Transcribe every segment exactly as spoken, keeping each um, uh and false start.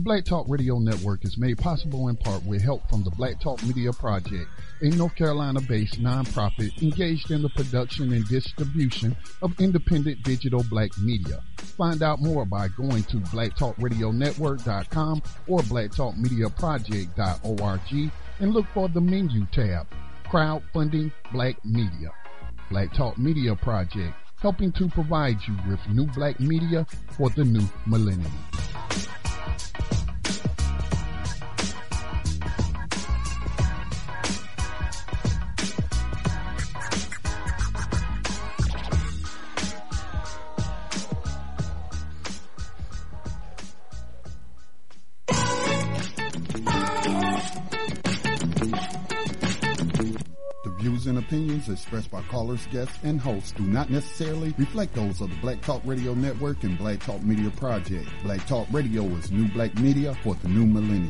Black Talk Radio Network is made possible in part with help from the Black Talk Media Project, a North Carolina-based nonprofit engaged in the production and distribution of independent digital black media. Find out more by going to black talk radio network dot com or black talk media project dot org and look for the menu tab, Crowdfunding Black Media. Black Talk Media Project, helping to provide you with new black media for the new millennium. And opinions expressed by callers, guests, and hosts do not necessarily reflect those of the Black Talk Radio Network and Black Talk Media Project. Black Talk Radio is new black media for the new millennium.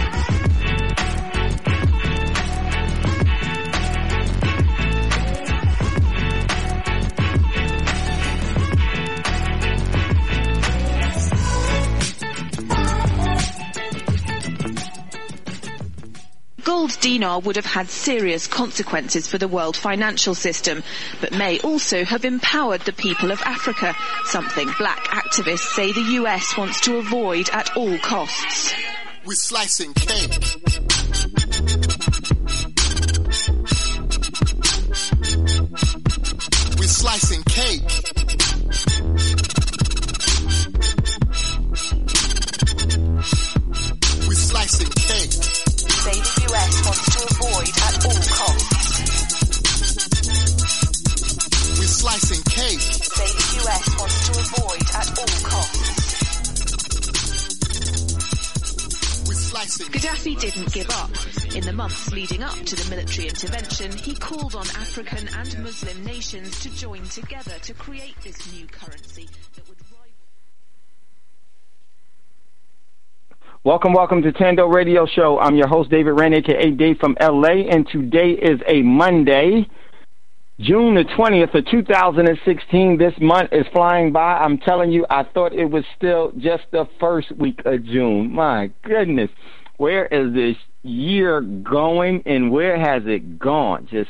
Gold dinar would have had serious consequences for the world financial system, but may also have empowered the people of Africa, something black activists say the U S wants to avoid at all costs. We're slicing cake. We're slicing cake. We're slicing cake. Say the U S wants to avoid at all costs. We're slicing cake. Say the U S wants to avoid at all costs. We're slicing. Gaddafi didn't give up. In the months leading up to the military intervention, he called on African and Muslim nations to join together to create this new currency that would rival. Welcome, welcome to Tando Radio Show. I'm your host, David Rand, a k a. Dave from L A, and today is a Monday, June the twentieth of two thousand sixteen. This month is flying by. I'm telling you, I thought it was still just the first week of June. My goodness, where is this year going, and where has it gone? Just,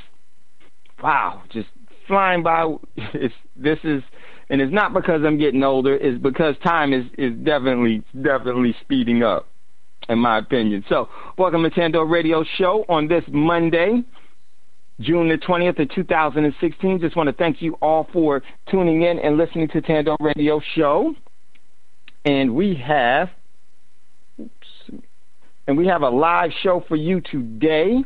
wow, just flying by. It's, this is... And it's not because I'm getting older, it's because time is, is definitely, definitely speeding up, in my opinion. So, welcome to Tando Radio Show on this Monday, June the twentieth of two thousand sixteen. Just want to thank you all for tuning in and listening to Tando Radio Show. And we have, oops, and we have a live show for you today.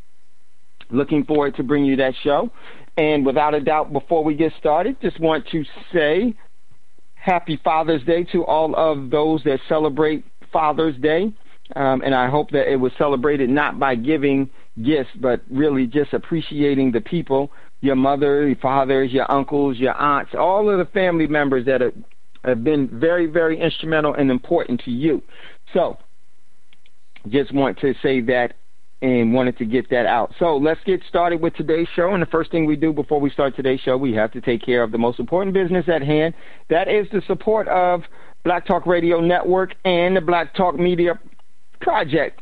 Looking forward to bring you that show. And without a doubt, before we get started, just want to say happy Father's Day to all of those that celebrate Father's Day. Um, and I hope that it was celebrated not by giving gifts, but really just appreciating the people, your mother, your fathers, your uncles, your aunts, all of the family members that have, have been very, very instrumental and important to you. So just want to say that and wanted to get that out. So let's get started with today's show. And the first thing we do before we start today's show, we have to take care of the most important business at hand. That is the support of Black Talk Radio Network and the Black Talk Media Project.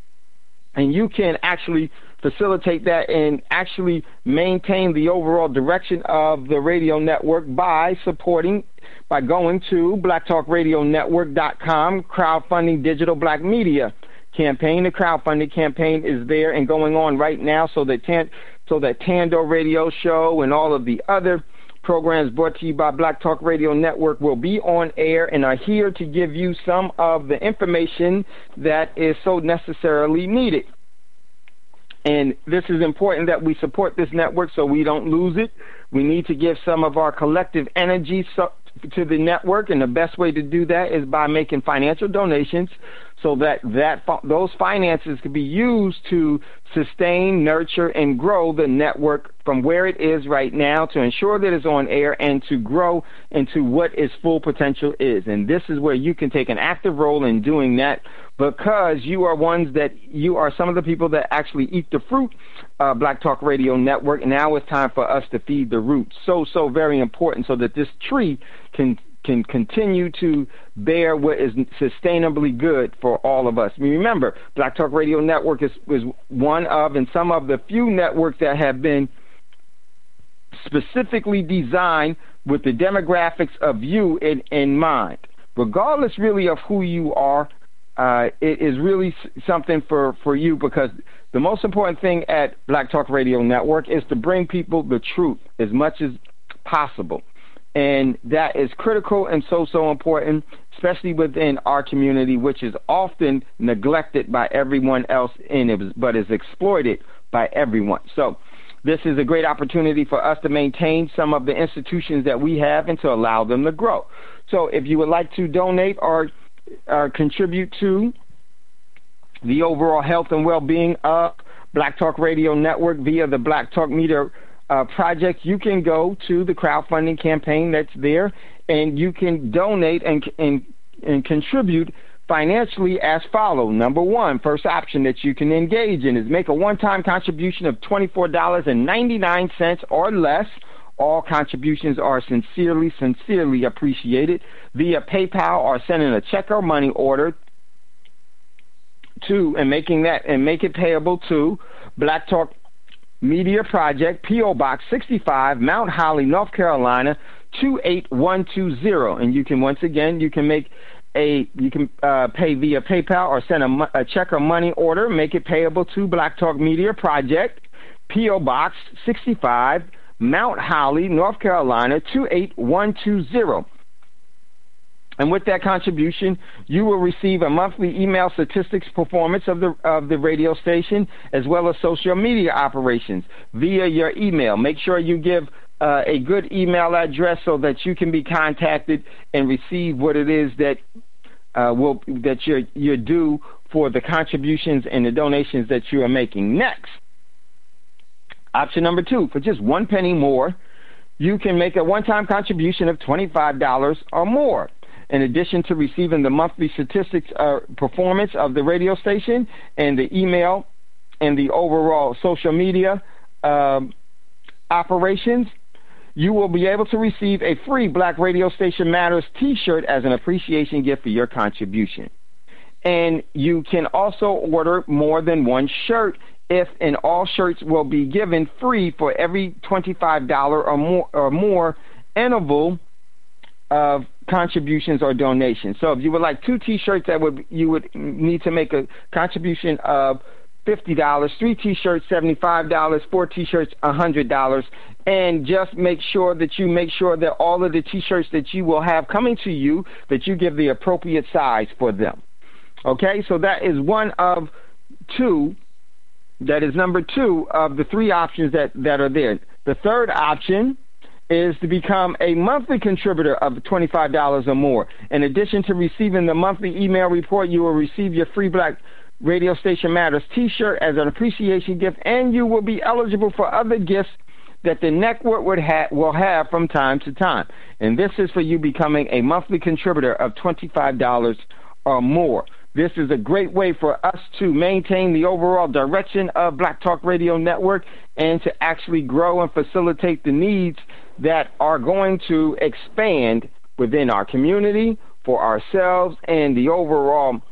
And you can actually facilitate that and actually maintain the overall direction of the radio network by supporting, by going to black talk radio network dot com, crowdfunding digital black media campaign. The crowdfunding campaign is there and going on right now, so that Tan- so that Tando Radio Show and all of the other programs brought to you by Black Talk Radio Network will be on air and are here to give you some of the information that is so necessarily needed. And this is important that we support this network so we don't lose it. We need to give some of our collective energy so- to the network, and the best way to do that is by making financial donations so that, that those finances can be used to sustain, nurture, and grow the network from where it is right now to ensure that it's on air and to grow into what its full potential is. And this is where you can take an active role in doing that, because you are ones that you are some of the people that actually eat the fruit of Black Talk Radio Network. And now it's time for us to feed the roots. So, so very important so that this tree can can continue to bear what is sustainably good for all of us. Remember, Black Talk Radio Network is, is one of and some of the few networks that have been specifically designed with the demographics of you in, in mind. Regardless really of who you are, uh, it is really something for, for you, because the most important thing at Black Talk Radio Network is to bring people the truth as much as possible. And that is critical and so, so important, especially within our community, which is often neglected by everyone else in it, but is exploited by everyone. So this is a great opportunity for us to maintain some of the institutions that we have and to allow them to grow. So if you would like to donate or, or contribute to the overall health and well-being of Black Talk Radio Network via the Black Talk Media uh, Project, you can go to the crowdfunding campaign that's there, and you can donate and, and, and contribute financially as follows. Number one, first option that you can engage in is make a one-time contribution of twenty-four dollars and ninety-nine cents or less. All contributions are sincerely, sincerely appreciated via PayPal or sending a check or money order to and making that and make it payable to Black Talk Media Project, P O Box sixty-five, Mount Holly, North Carolina two eight one two zero. And you can once again you can make a you can uh, pay via PayPal or send a, a check or money order, make it payable to Black Talk Media Project, P O Box sixty-five, Mount Holly, North Carolina two eight one two zero. And with that contribution, you will receive a monthly email statistics performance of the of the radio station, as well as social media operations via your email. Make sure you give uh, a good email address so that you can be contacted and receive what it is that uh, will that you're you're due for the contributions and the donations that you are making. Next, option number two, for just one penny more, you can make a one-time contribution of twenty-five dollars or more. In addition to receiving the monthly statistics uh, performance of the radio station and the email and the overall social media um, operations, you will be able to receive a free Black Radio Station Matters t-shirt as an appreciation gift for your contribution. And you can also order more than one shirt if and all shirts will be given free for every twenty-five dollars or more, or more interval of contributions or donations. So if you would like two t-shirts, that would you would need to make a contribution of fifty dollars, three t-shirts seventy-five dollars, four t-shirts one hundred dollars, and just make sure that you make sure that all of the t-shirts that you will have coming to you, that you give the appropriate size for them. Okay, so that is one of two, that is number two of the three options that, that are there. The third option is to become a monthly contributor of twenty-five dollars or more. In addition to receiving the monthly email report, you will receive your free Black Radio Station Matters t-shirt as an appreciation gift, and you will be eligible for other gifts that the network would ha- will have from time to time. And this is for you becoming a monthly contributor of twenty-five dollars or more. This is a great way for us to maintain the overall direction of Black Talk Radio Network and to actually grow and facilitate the needs that are going to expand within our community, for ourselves, and the overall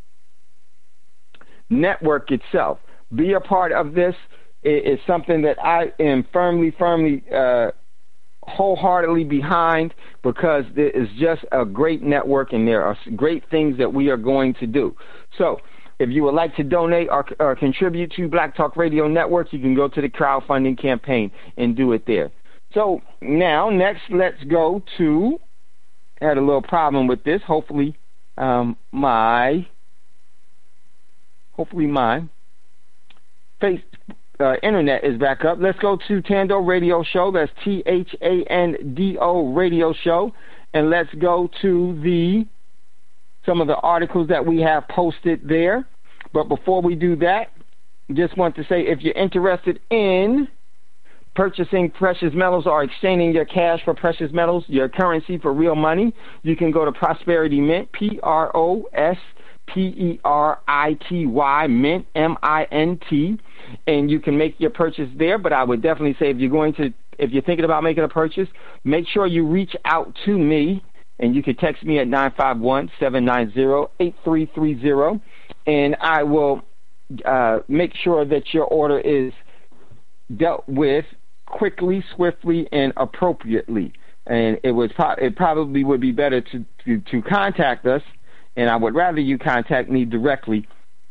network itself. Be a part of this. It is something that I am firmly, firmly, uh, wholeheartedly behind, because there is just a great network and there are great things that we are going to do. So if you would like to donate or, or contribute to Black Talk Radio Network, you can go to the crowdfunding campaign and do it there. So now, next, let's go to, I had a little problem with this. Hopefully um, my, hopefully my face, uh, internet is back up. Let's go to Tando Radio Show. That's T H A N D O Radio Show. And let's go to the some of the articles that we have posted there. But before we do that, just want to say, if you're interested in purchasing precious metals or exchanging your cash for precious metals, your currency for real money, you can go to Prosperity Mint, P R O S P E R I T Y, Mint, M I N T, and you can make your purchase there. But I would definitely say, if you're going to, if you're thinking about making a purchase, make sure you reach out to me and you can text me at nine five one, seven nine zero, eight three three zero, and I will uh, make sure that your order is dealt with quickly, swiftly, and appropriately. And it was pro- it probably would be better to, to, to contact us, and I would rather you contact me directly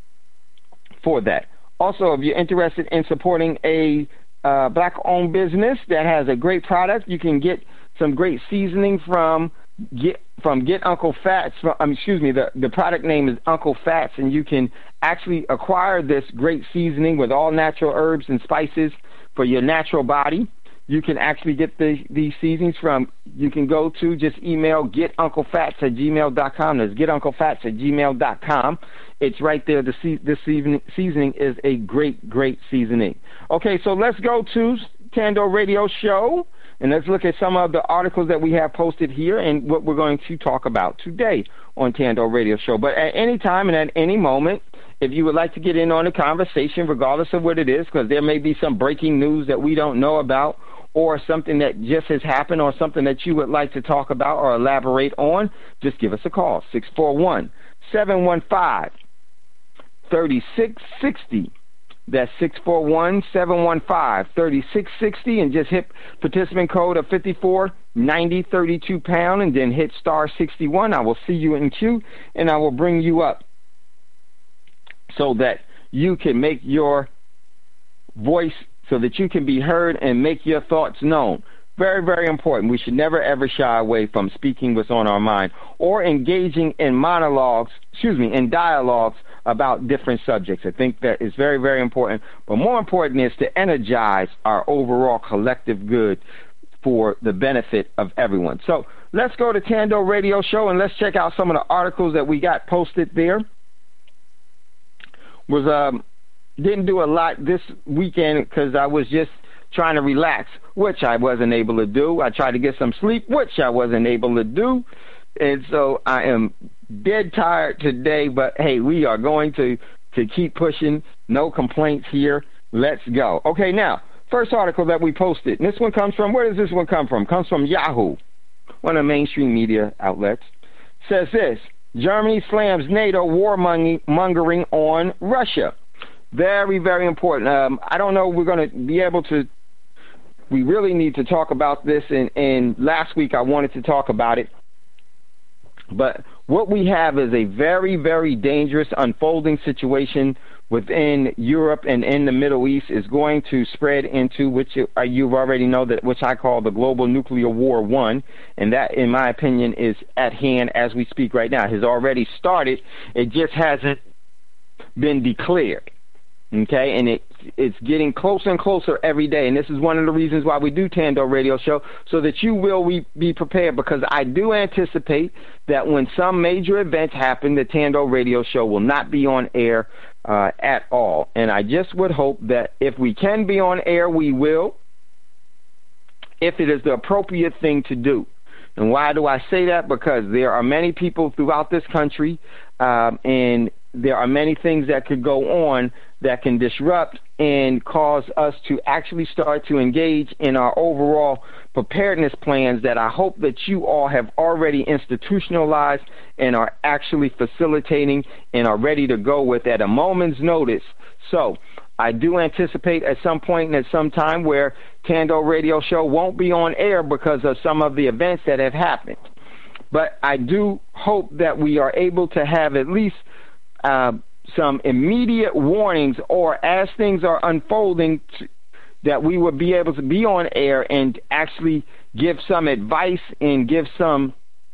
for that. Also, if you're interested in supporting a uh, black-owned business that has a great product, you can get some great seasoning from Get from Get Uncle Fats. From, um, excuse me, the, the product name is Uncle Fats, and you can actually acquire this great seasoning with all natural herbs and spices for your natural body. You can actually get the, these seasonings from, you can go to, just email getuncle.fats at gmail dot com. That's getuncle.fats at gmail dot com. It's right there. The se- this seasoning, seasoning is a great, great seasoning. Okay, so let's go to Tando Radio Show, and let's look at some of the articles that we have posted here and what we're going to talk about today on Tando Radio Show. But at any time and at any moment, if you would like to get in on the conversation, regardless of what it is, because there may be some breaking news that we don't know about, or something that just has happened, or something that you would like to talk about or elaborate on, just give us a call, six four one, seven one five, three six six zero. That's six four one, seven one five, three six six zero, and just hit participant code of fifty-four ninety thirty-two pound, and then hit star sixty-one. I will see you in queue, and I will bring you up so that you can make your voice, so that you can be heard and make your thoughts known. Very, very important. We should never, ever shy away from speaking what's on our mind or engaging in monologues, excuse me, in dialogues about different subjects. I think that is very, very important. But more important is to energize our overall collective good for the benefit of everyone. So let's go to Tando Radio Show, and let's check out some of the articles that we got posted there. Was um didn't do a lot this weekend because I was just trying to relax, which I wasn't able to do. I tried to get some sleep, which I wasn't able to do. And so I am dead tired today, but hey, we are going to, to keep pushing. No complaints here. Let's go. Okay, now, first article that we posted, and this one comes from, where does this one come from? Comes from Yahoo, one of the mainstream media outlets. Says this: Germany slams NATO warmongering on Russia. Very, very important. Um, I don't know we're going to be able to, we really need to talk about this, and, and last week I wanted to talk about it. But what we have is a very, very dangerous unfolding situation within Europe and in the Middle East. Is going to spread into, which you, uh, you already know, that which I call the global nuclear war one, and that, in my opinion, is at hand as we speak right now. It has already started. It just hasn't been declared. Okay, and it it's getting closer and closer every day, and this is one of the reasons why we do Tando Radio Show, so that you will we, be prepared, because I do anticipate that when some major events happen, the Tando Radio Show will not be on air uh, at all. And I just would hope that if we can be on air, we will, if it is the appropriate thing to do. And why do I say that? Because there are many people throughout this country, um, and there are many things that could go on that can disrupt and cause us to actually start to engage in our overall preparedness plans that I hope that you all have already institutionalized and are actually facilitating and are ready to go with at a moment's notice. So I do anticipate at some point and at some time where Tando Radio Show won't be on air because of some of the events that have happened. But I do hope that we are able to have at least uh, some immediate warnings, or as things are unfolding, t- that we will be able to be on air and actually give some advice and give some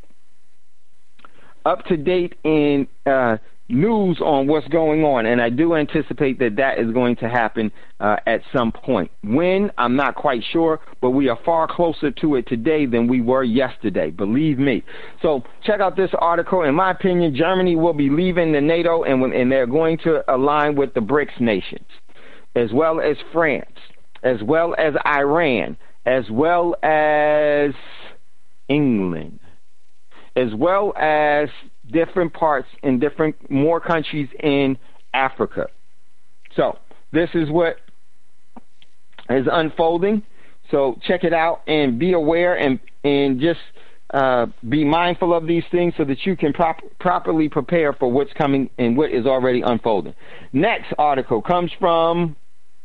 up-to-date in uh, news on what's going on. And I do anticipate that that is going to happen uh, at some point. When, I'm not quite sure, but we are far closer to it today than we were yesterday, believe me. So check out this article. In my opinion, Germany will be leaving the NATO, and, when, and they're going to align with the BRICS nations, as well as France, as well as Iran, as well as England, as well as different parts in different more countries in Africa. So this is what is unfolding. So check it out and be aware, and and just uh, be mindful of these things so that you can prop- properly prepare for what's coming and what is already unfolding. Next article comes from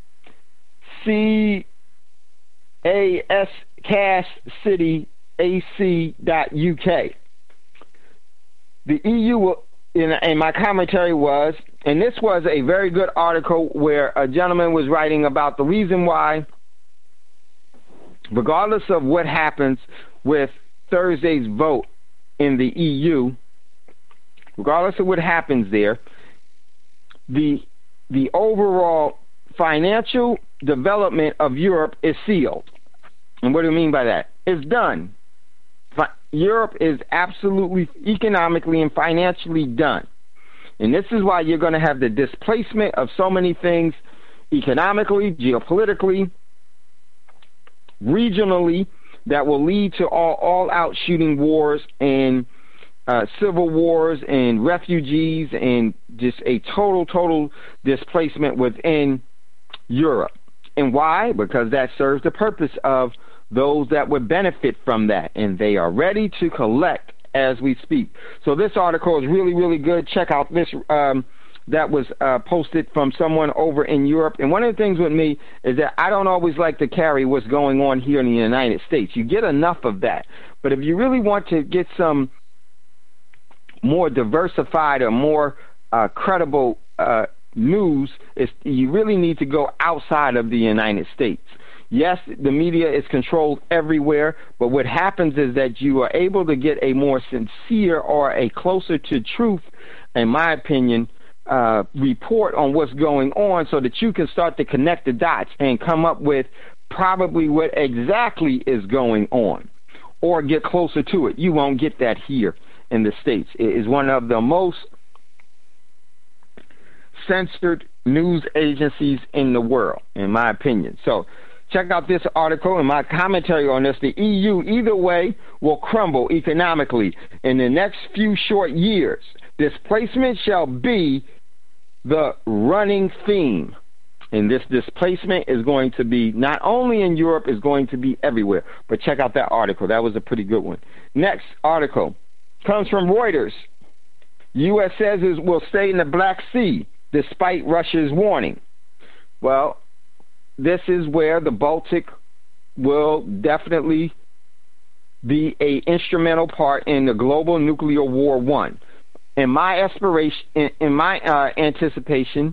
C A S Cash City A C dot U K. The E U will, and my commentary was, and this was a very good article where a gentleman was writing about the reason why, regardless of what happens with Thursday's vote in the E U, regardless of what happens there, the the overall financial development of Europe is sealed. And what do I mean by that? It's done. Europe is absolutely economically and financially done. And this is why you're going to have the displacement of so many things economically, geopolitically, regionally, that will lead to all, all-out shooting wars and uh, civil wars and refugees and just a total, total displacement within Europe. And why? Because that serves the purpose of those that would benefit from that, and they are ready to collect as we speak. So this article is really, really good. Check out this. Um, that was uh, posted from someone over in Europe. And one of the things with me is that I don't always like to carry what's going on here in the United States. You get enough of that. But if you really want to get some more diversified or more uh, credible uh, news, it's, you really need to go outside of the United States. Yes, the media is controlled everywhere, but what happens is that you are able to get a more sincere or a closer to truth, in my opinion, uh, report on what's going on so that you can start to connect the dots and come up with probably what exactly is going on or get closer to it. You won't get that here in the States. It is one of the most censored news agencies in the world, in my opinion. So check out this article and my commentary on this. The E U, either way, will crumble economically in the next few short years. Displacement shall be the running theme. And this displacement is going to be not only in Europe, it's going to be everywhere. But check out that article. That was a pretty good one. Next article comes from Reuters. U S says it will stay in the Black Sea despite Russia's warning. Well, this is where the Baltic will definitely be a instrumental part in the global nuclear war one. In my aspiration, in, in my uh, anticipation,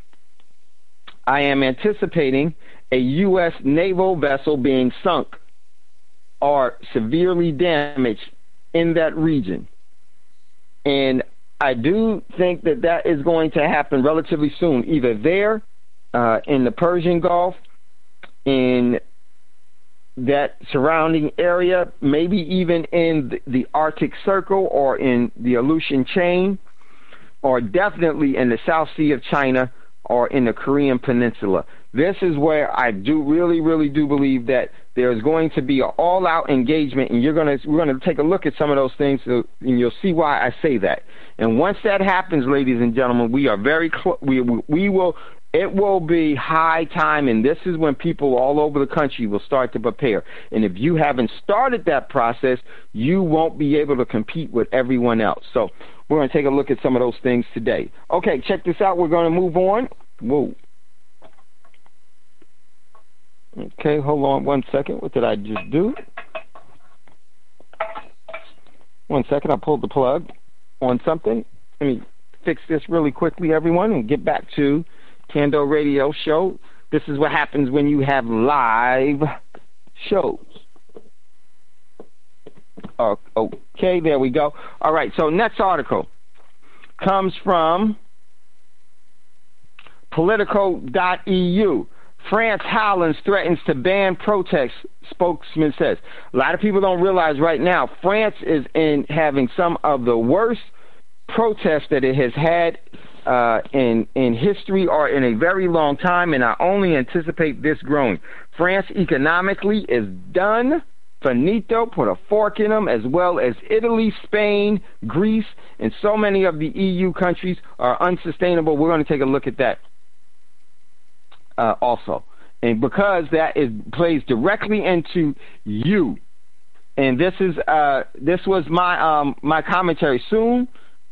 I am anticipating a U S naval vessel being sunk or severely damaged in that region. And I do think that that is going to happen relatively soon, either there, uh, in the Persian Gulf, in that surrounding area, maybe even in the, the Arctic Circle or in the Aleutian Chain, or definitely in the South Sea of China or in the Korean Peninsula. This is where I do really, really do believe that there's going to be an all-out engagement, and you're going to we're going to take a look at some of those things, so, and you'll see why I say that. And once that happens, ladies and gentlemen, we are very close. We we will. It will be high time, and this is when people all over the country will start to prepare. And if you haven't started that process, you won't be able to compete with everyone else. So we're going to take a look at some of those things today. Okay, check this out. We're going to move on. Whoa. Okay, hold on one second. What did I just do? One second. I pulled the plug on something. Let me fix this really quickly, everyone, and get back to Tando Radio Show. This is what happens when you have live shows. Uh, okay, there we go. All right, so next article comes from Politico dot E U. France Hollands threatens to ban protests, spokesman says. A lot of people don't realize right now France is in having some of the worst protests that it has had uh, in in history or in a very long time, and I only anticipate this growing. France economically is done. Finito, put a fork in them, as well as Italy, Spain, Greece, and so many of the E U countries are unsustainable. We're going to take a look at that uh, also. And because that is plays directly into you and this is uh, this was my um, my commentary. Soon,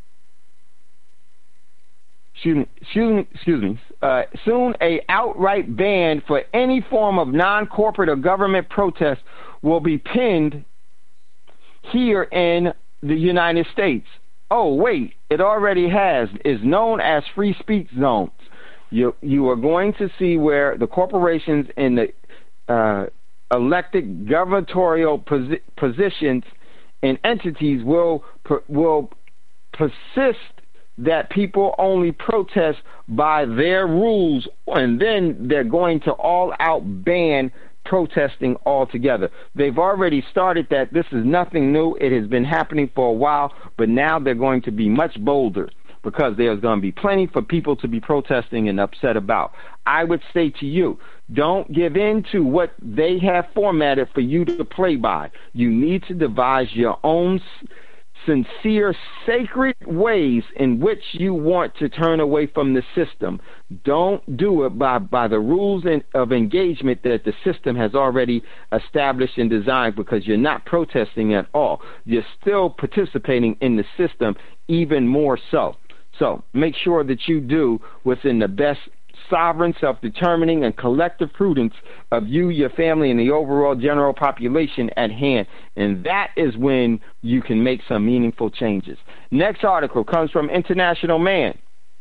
excuse me, excuse me, excuse me. Uh, soon, a outright ban for any form of non-corporate or government protest will be pinned here in the United States. Oh, wait, it already has. Is known as free speech zones. You you are going to see where the corporations and the uh, elected gubernatorial posi- positions and entities will will persist that people only protest by their rules, and then they're going to all-out ban protesting altogether. They've already started that. This is nothing new. It has been happening for a while, but now they're going to be much bolder because there's going to be plenty for people to be protesting and upset about. I would say to you, don't give in to what they have formatted for you to play by. You need to devise your own sincere, sacred ways in which you want to turn away from the system. Don't do it by, by the rules in, of engagement that the system has already established and designed, because you're not protesting at all. You're still participating in the system even more so. So make sure that you do what's in the best sovereign, self-determining, and collective prudence of you, your family, and the overall general population at hand. And that is when you can make some meaningful changes. Next article comes from International Man.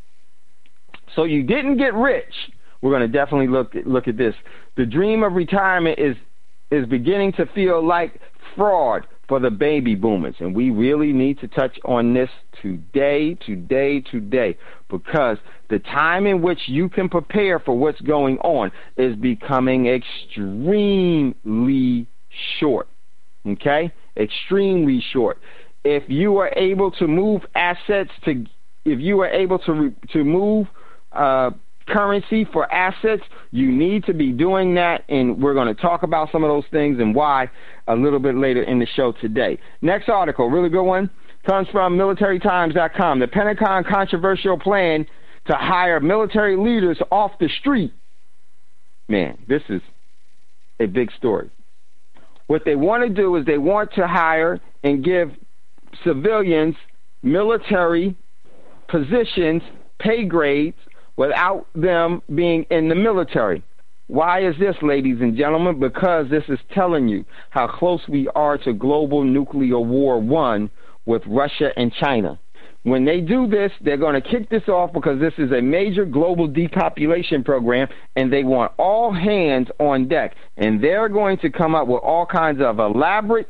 So you didn't get rich. We're going to definitely look at, look at this. The dream of retirement is is beginning to feel like fraud for the baby boomers. And we really need to touch on this today, today, today, because the time in which you can prepare for what's going on is becoming extremely short. Okay? Extremely short. If you are able to move assets to, if you are able to, re, to move, uh, currency for assets, you need to be doing that, and we're going to talk about some of those things and why a little bit later in the show today. Next article, really good one, comes from military times dot com. The Pentagon controversial plan to hire military leaders off the street. Man, this is a big story. What they want to do is they want to hire and give civilians military positions, pay grades, without them being in the military. Why is this, ladies and gentlemen? Because this is telling you how close we are to global nuclear war one with Russia and China. When they do this, they're going to kick this off because this is a major global depopulation program, and they want all hands on deck. And they're going to come up with all kinds of elaborate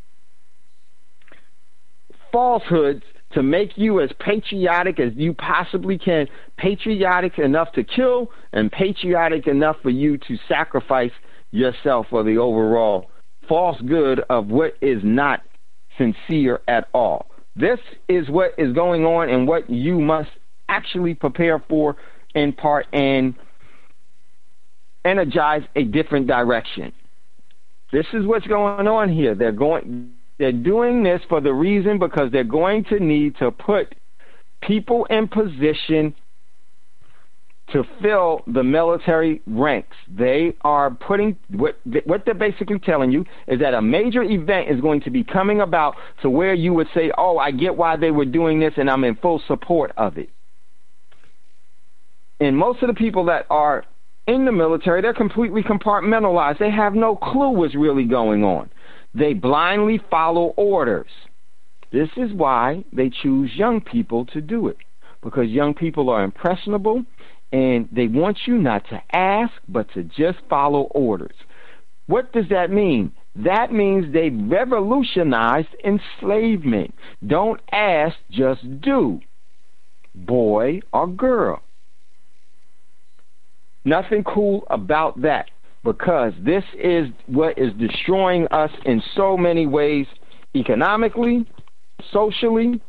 falsehoods to make you as patriotic as you possibly can, patriotic enough to kill and patriotic enough for you to sacrifice yourself for the overall false good of what is not sincere at all. This is what is going on and what you must actually prepare for in part and energize a different direction. This is what's going on here. They're going... They're doing this for the reason because they're going to need to put people in position to fill the military ranks. They are putting, what, what they're basically telling you is that a major event is going to be coming about to where you would say, oh, I get why they were doing this and I'm in full support of it. And most of the people that are in the military, they're completely compartmentalized. They have no clue what's really going on. They blindly follow orders. This is why they choose young people to do it, because young people are impressionable and they want you not to ask but to just follow orders. What does that mean? That means they revolutionized enslavement. Don't ask, just do. Boy or girl. Nothing cool about that. Because this is what is destroying us in so many ways, economically, socially,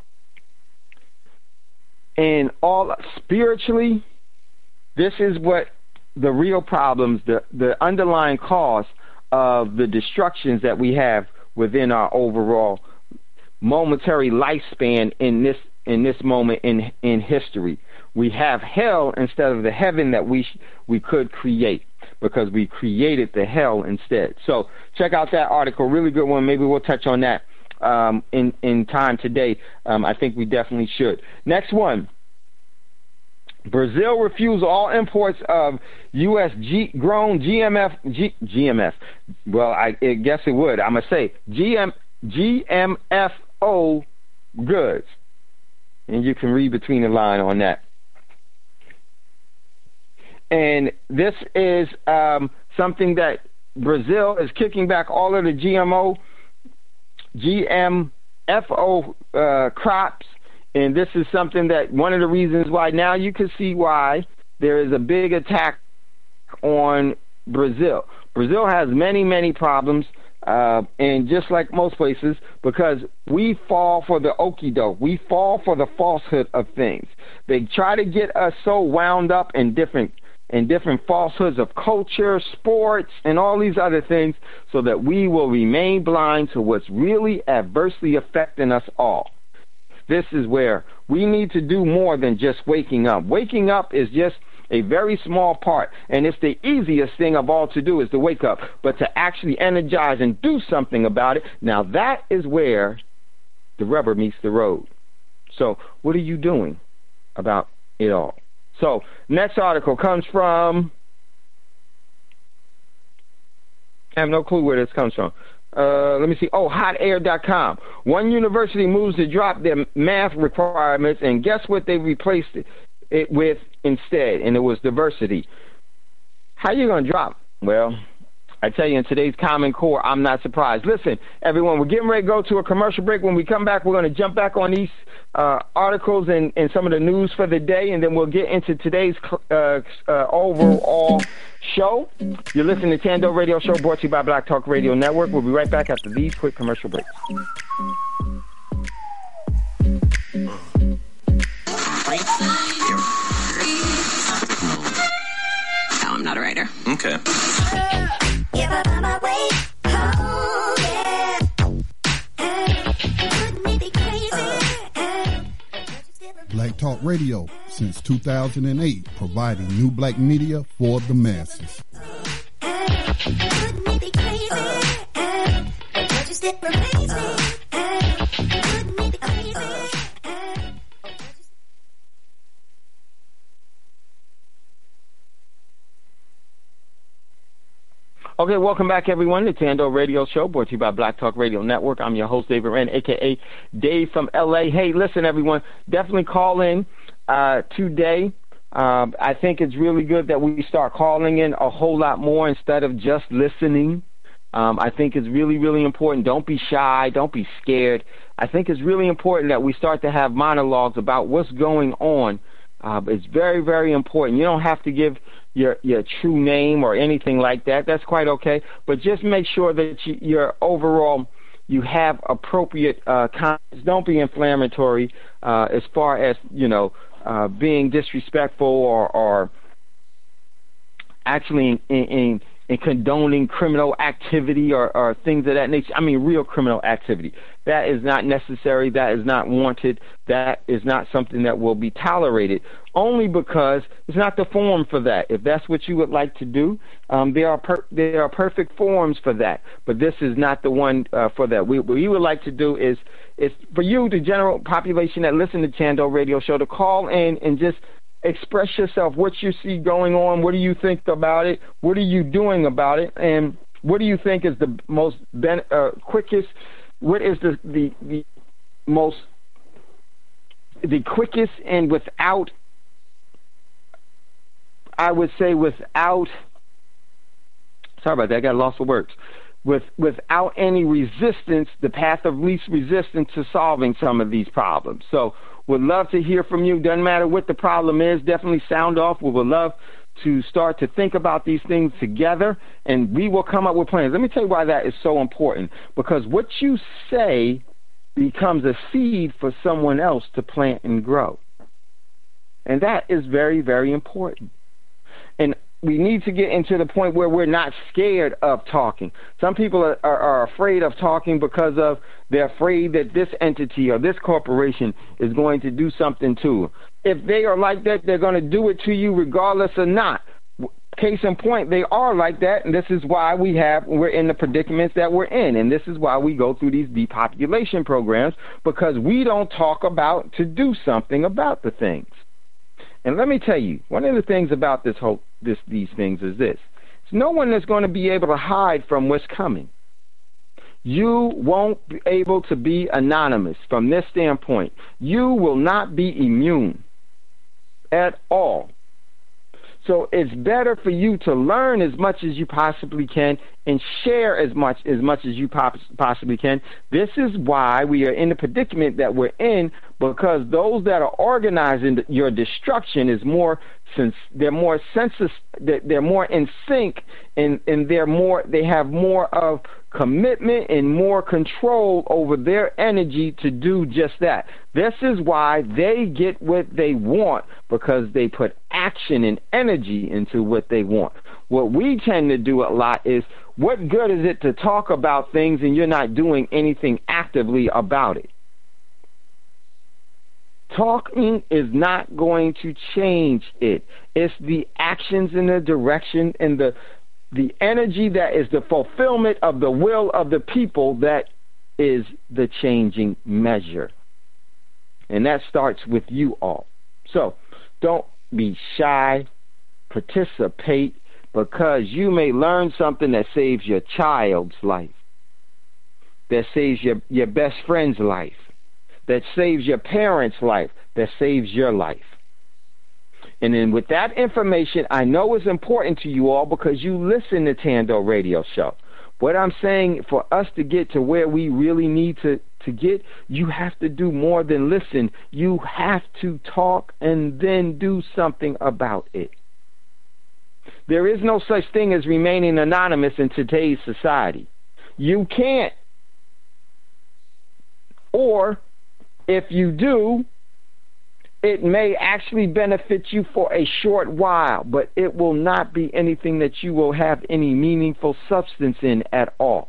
and all spiritually. This is what the real problems, the, the underlying cause of the destructions that we have within our overall momentary lifespan in this in this moment in in history. We have hell instead of the heaven that we we could create. because we created the hell instead. So check out that article, really good one. Maybe we'll touch on that um, in, in time today. Um, I think we definitely should. Next one. Brazil refused all imports of U S G grown G M F G, GMF. Well, I, I guess it would. I'm gonna say G M G M F O goods, and you can read between the line on that. And this is um, something that Brazil is kicking back all of the G M O, G M F O uh, crops. And this is something that one of the reasons why now you can see why there is a big attack on Brazil. Brazil has many, many problems, uh, and just like most places, because we fall for the okie doke. We fall for the falsehood of things. They try to get us so wound up in different in different falsehoods of culture, sports, and all these other things so that we will remain blind to what's really adversely affecting us all. This is where we need to do more than just waking up. Waking up is just a very small part, and it's the easiest thing of all to do is to wake up. But to actually energize and do something about it, now that is where the rubber meets the road. So what are you doing about it all? So next article comes from, I have no clue where this comes from. Uh, let me see. Oh, hot air dot com. One university moves to drop their math requirements, and guess what they replaced it, it with instead? And it was diversity. How you going to drop? Well, I tell you, in today's Common Core, I'm not surprised. Listen, everyone, we're getting ready to go to a commercial break. When we come back, we're going to jump back on these uh, articles and, and some of the news for the day, and then we'll get into today's uh, uh, overall show. You're listening to Tando Radio Show, brought to you by Black Talk Radio Network. We'll be right back after these quick commercial breaks. No, I'm not a writer. Okay. Black Talk Radio, since two thousand eight, providing new black media for the masses. Okay, welcome back, everyone, to Tando Radio Show, brought to you by Black Talk Radio Network. I'm your host, David Wren, a k a. Dave from L A. Hey, listen, everyone, definitely call in uh, today. Um, I think it's really good that we start calling in a whole lot more instead of just listening. Um, I think it's really, really important. Don't be shy. Don't be scared. I think it's really important that we start to have monologues about what's going on. Uh, it's very, very important. You don't have to give your your true name or anything like that. That's quite okay. But just make sure that you, your overall, you have appropriate uh, comments. Don't be inflammatory uh, as far as, you know, uh, being disrespectful or, or actually in, in, in in condoning criminal activity or, or things of that nature. I mean, real criminal activity. That is not necessary. That is not wanted. That is not something that will be tolerated, only because it's not the forum for that. If that's what you would like to do, um, there are per- there are perfect forums for that, but this is not the one uh, for that. We, what we would like to do is, is for you, the general population that listen to Tando Radio Show, to call in and just express yourself, what you see going on, what do you think about it, what are you doing about it, and what do you think is the most ben- uh, quickest, what is the, the, the most, the quickest and without, I would say without, sorry about that, I got lost for words, with without any resistance, the path of least resistance to solving some of these problems. So would love to hear from you. Doesn't matter what the problem is. Definitely sound off. We would love to start to think about these things together, and we will come up with plans. Let me tell you why that is so important. Because what you say becomes a seed for someone else to plant and grow. And that is very, very important. And we need to get into the point where we're not scared of talking. Some people are, are, are afraid of talking because of they're afraid that this entity or this corporation is going to do something to them. If they are like that, they're going to do it to you regardless or not. Case in point, they are like that, and this is why we have we're in the predicaments that we're in, and this is why we go through these depopulation programs, because we don't talk about to do something about the things. And let me tell you, one of the things about this whole this these things is this: it's no one that's going to be able to hide from what's coming. You won't be able to be anonymous from this standpoint. You will not be immune at all. So it's better for you to learn as much as you possibly can and share as much as much as you possibly can. This is why we are in the predicament that we're in, because those that are organizing your destruction is more since they're more census, they're more in sync, and and they're more they have more of commitment and more control over their energy to do just that. This is why they get what they want, because they put action and energy into what they want. What we tend to do a lot is, what good is it to talk about things and you're not doing anything actively about it? Talking is not going to change it. It's the actions and the direction and the the energy that is the fulfillment of the will of the people that is the changing measure. And that starts with you all. So don't be shy. Participate, because you may learn something that saves your child's life, that saves your, your best friend's life, that saves your parents' life, that saves your life. And then with that information, I know it's important to you all because you listen to Tando Radio Show. What I'm saying, for us to get to where we really need to, to get, you have to do more than listen. You have to talk and then do something about it. There is no such thing as remaining anonymous in today's society. You can't. Or if you do, it may actually benefit you for a short while, but it will not be anything that you will have any meaningful substance in at all.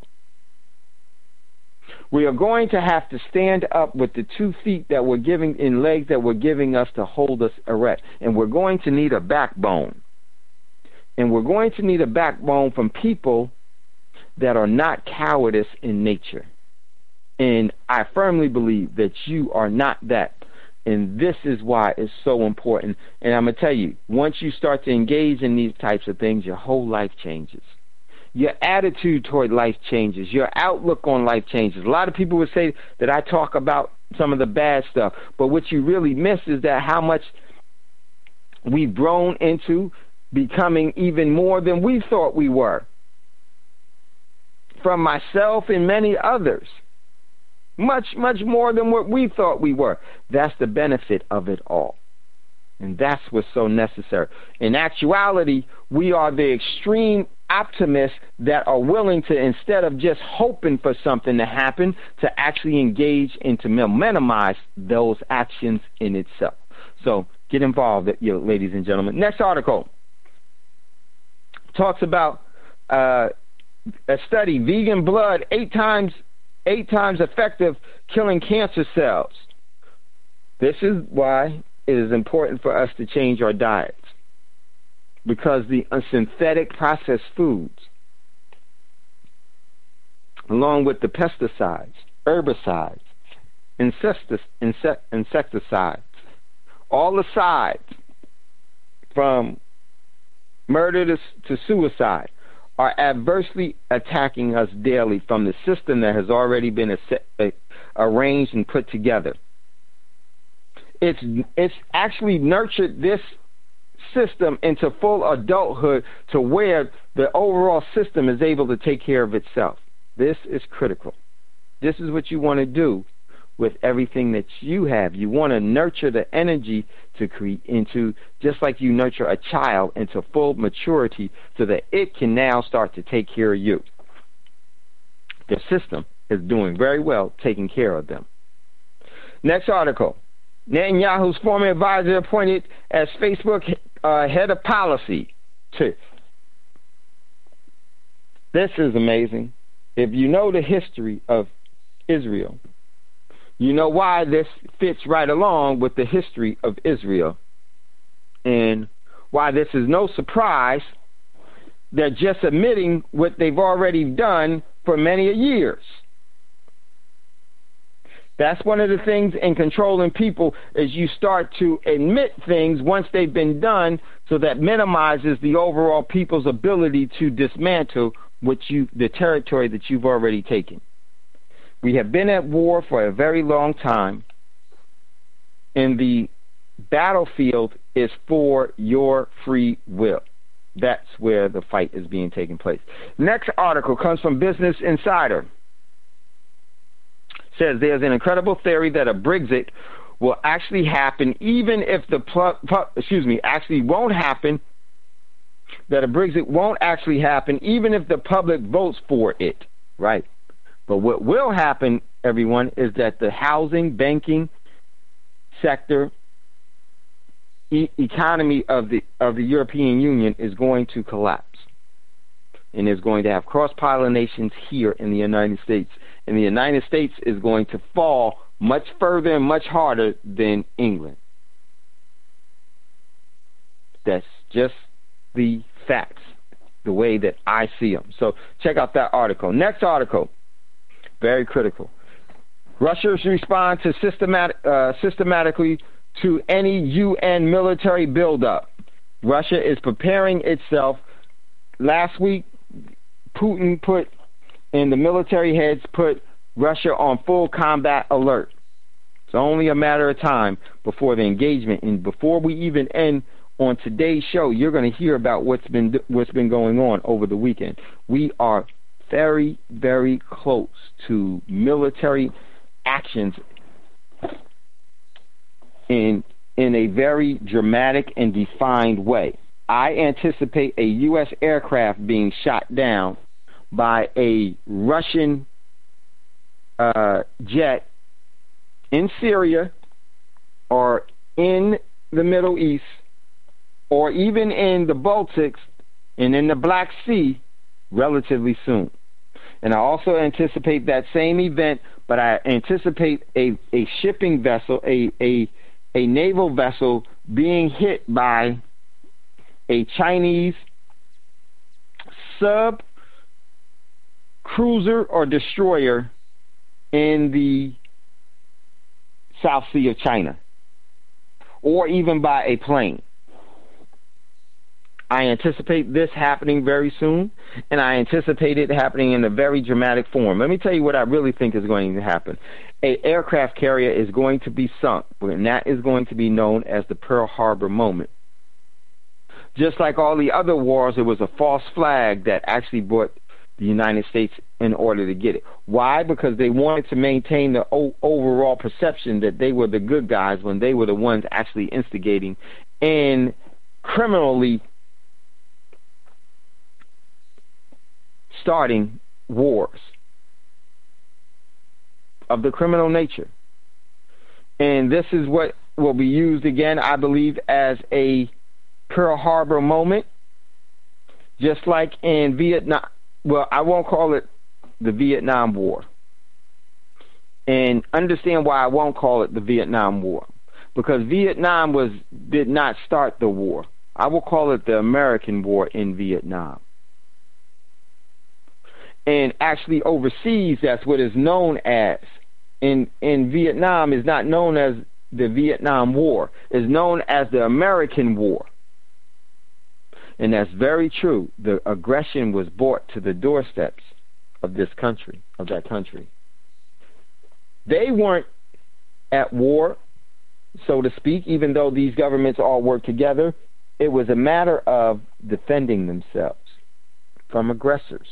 We are going to have to stand up with the two feet that we're giving in legs that we're giving us to hold us erect. And we're going to need a backbone. And we're going to need a backbone from people that are not cowardice in nature. And I firmly believe that you are not that. And this is why it's so important. And I'm going to tell you, once you start to engage in these types of things, your whole life changes. Your attitude toward life changes. Your outlook on life changes. A lot of people would say that I talk about some of the bad stuff, but what you really miss is that how much we've grown into becoming even more than we thought we were. From myself and many others. Much, much more than what we thought we were. That's the benefit of it all. And that's what's so necessary. In actuality, we are the extreme optimists that are willing to, instead of just hoping for something to happen, to actually engage and to minimize those actions in itself. So get involved, ladies and gentlemen. Next article talks about uh, a study, vegan blood, eight times eight times effective killing cancer cells. This is why it is important for us to change our diets, because the synthetic processed foods, along with the pesticides, herbicides, insecticides, all the sides from murder to, to suicide, are adversely attacking us daily from the system that has already been a, a, arranged and put together. It's it's actually nurtured this system into full adulthood to where the overall system is able to take care of itself. This is critical. This is what you want to do with everything that you have. You want to nurture the energy to create into, just like you nurture a child into full maturity so that it can now start to take care of you. The system is doing very well taking care of them. Next article. Netanyahu's former advisor appointed as Facebook uh, head of policy. Two. This is amazing. If you know the history of Israel, you know why this fits right along with the history of Israel, and why this is no surprise They're just admitting what they've already done for many years. That's one of the things in controlling people is you start to admit things once they've been done, so that minimizes the overall people's ability to dismantle what you, the territory that you've already taken. We have been at war for a very long time, and the battlefield is for your free will. That's where the fight is being taken place. Next article comes from Business Insider. Says there's an incredible theory that a Brexit will actually happen even if the pl- pu- excuse me actually won't happen. That a Brexit won't actually happen even if the public votes for it, right? But what will happen, everyone, is that the housing, banking sector, e- economy of the of the European Union is going to collapse, and is going to have cross-pollinations here in the United States. And the United States is going to fall much further and much harder than England. That's just the facts, the way that I see them. So check out that article. Next article, very critical. Russia should respond to systematic, uh, systematically to any U N military buildup. Russia is preparing itself. Last week, Putin put, and the military heads put Russia on full combat alert. It's only a matter of time before the engagement, and before we even end on today's show, you're going to hear about what's been what's been going on over the weekend. We are very, very close to military actions in in a very dramatic and defined way. I anticipate a U S aircraft being shot down by a Russian uh, jet in Syria or in the Middle East or even in the Baltics and in the Black Sea relatively soon. And I also anticipate that same event, but I anticipate a, a shipping vessel, a, a, a naval vessel being hit by a Chinese sub cruiser or destroyer in the South Sea of China, or even by a plane. I anticipate this happening very soon, and I anticipate it happening in a very dramatic form. Let me tell you what I really think is going to happen. An aircraft carrier is going to be sunk, and that is going to be known as the Pearl Harbor moment. Just like all the other wars, it was a false flag that actually brought the United States in order to get it. Why? Because they wanted to maintain the o- overall perception that they were the good guys when they were the ones actually instigating and criminally starting wars of the criminal nature. And this is what will be used again, I believe, as a Pearl Harbor moment, just like in Vietnam. Well, I won't call it the Vietnam War. And understand why I won't call it the Vietnam War. Because Vietnam was did not start the war. I will call it the American War in Vietnam. And actually overseas, that's what is known as. In in Vietnam is not known as the Vietnam War. It's known as the American War. And that's very true. The aggression was brought to the doorsteps of this country, of that country. They weren't at war, so to speak, even though these governments all work together. It was a matter of defending themselves from aggressors.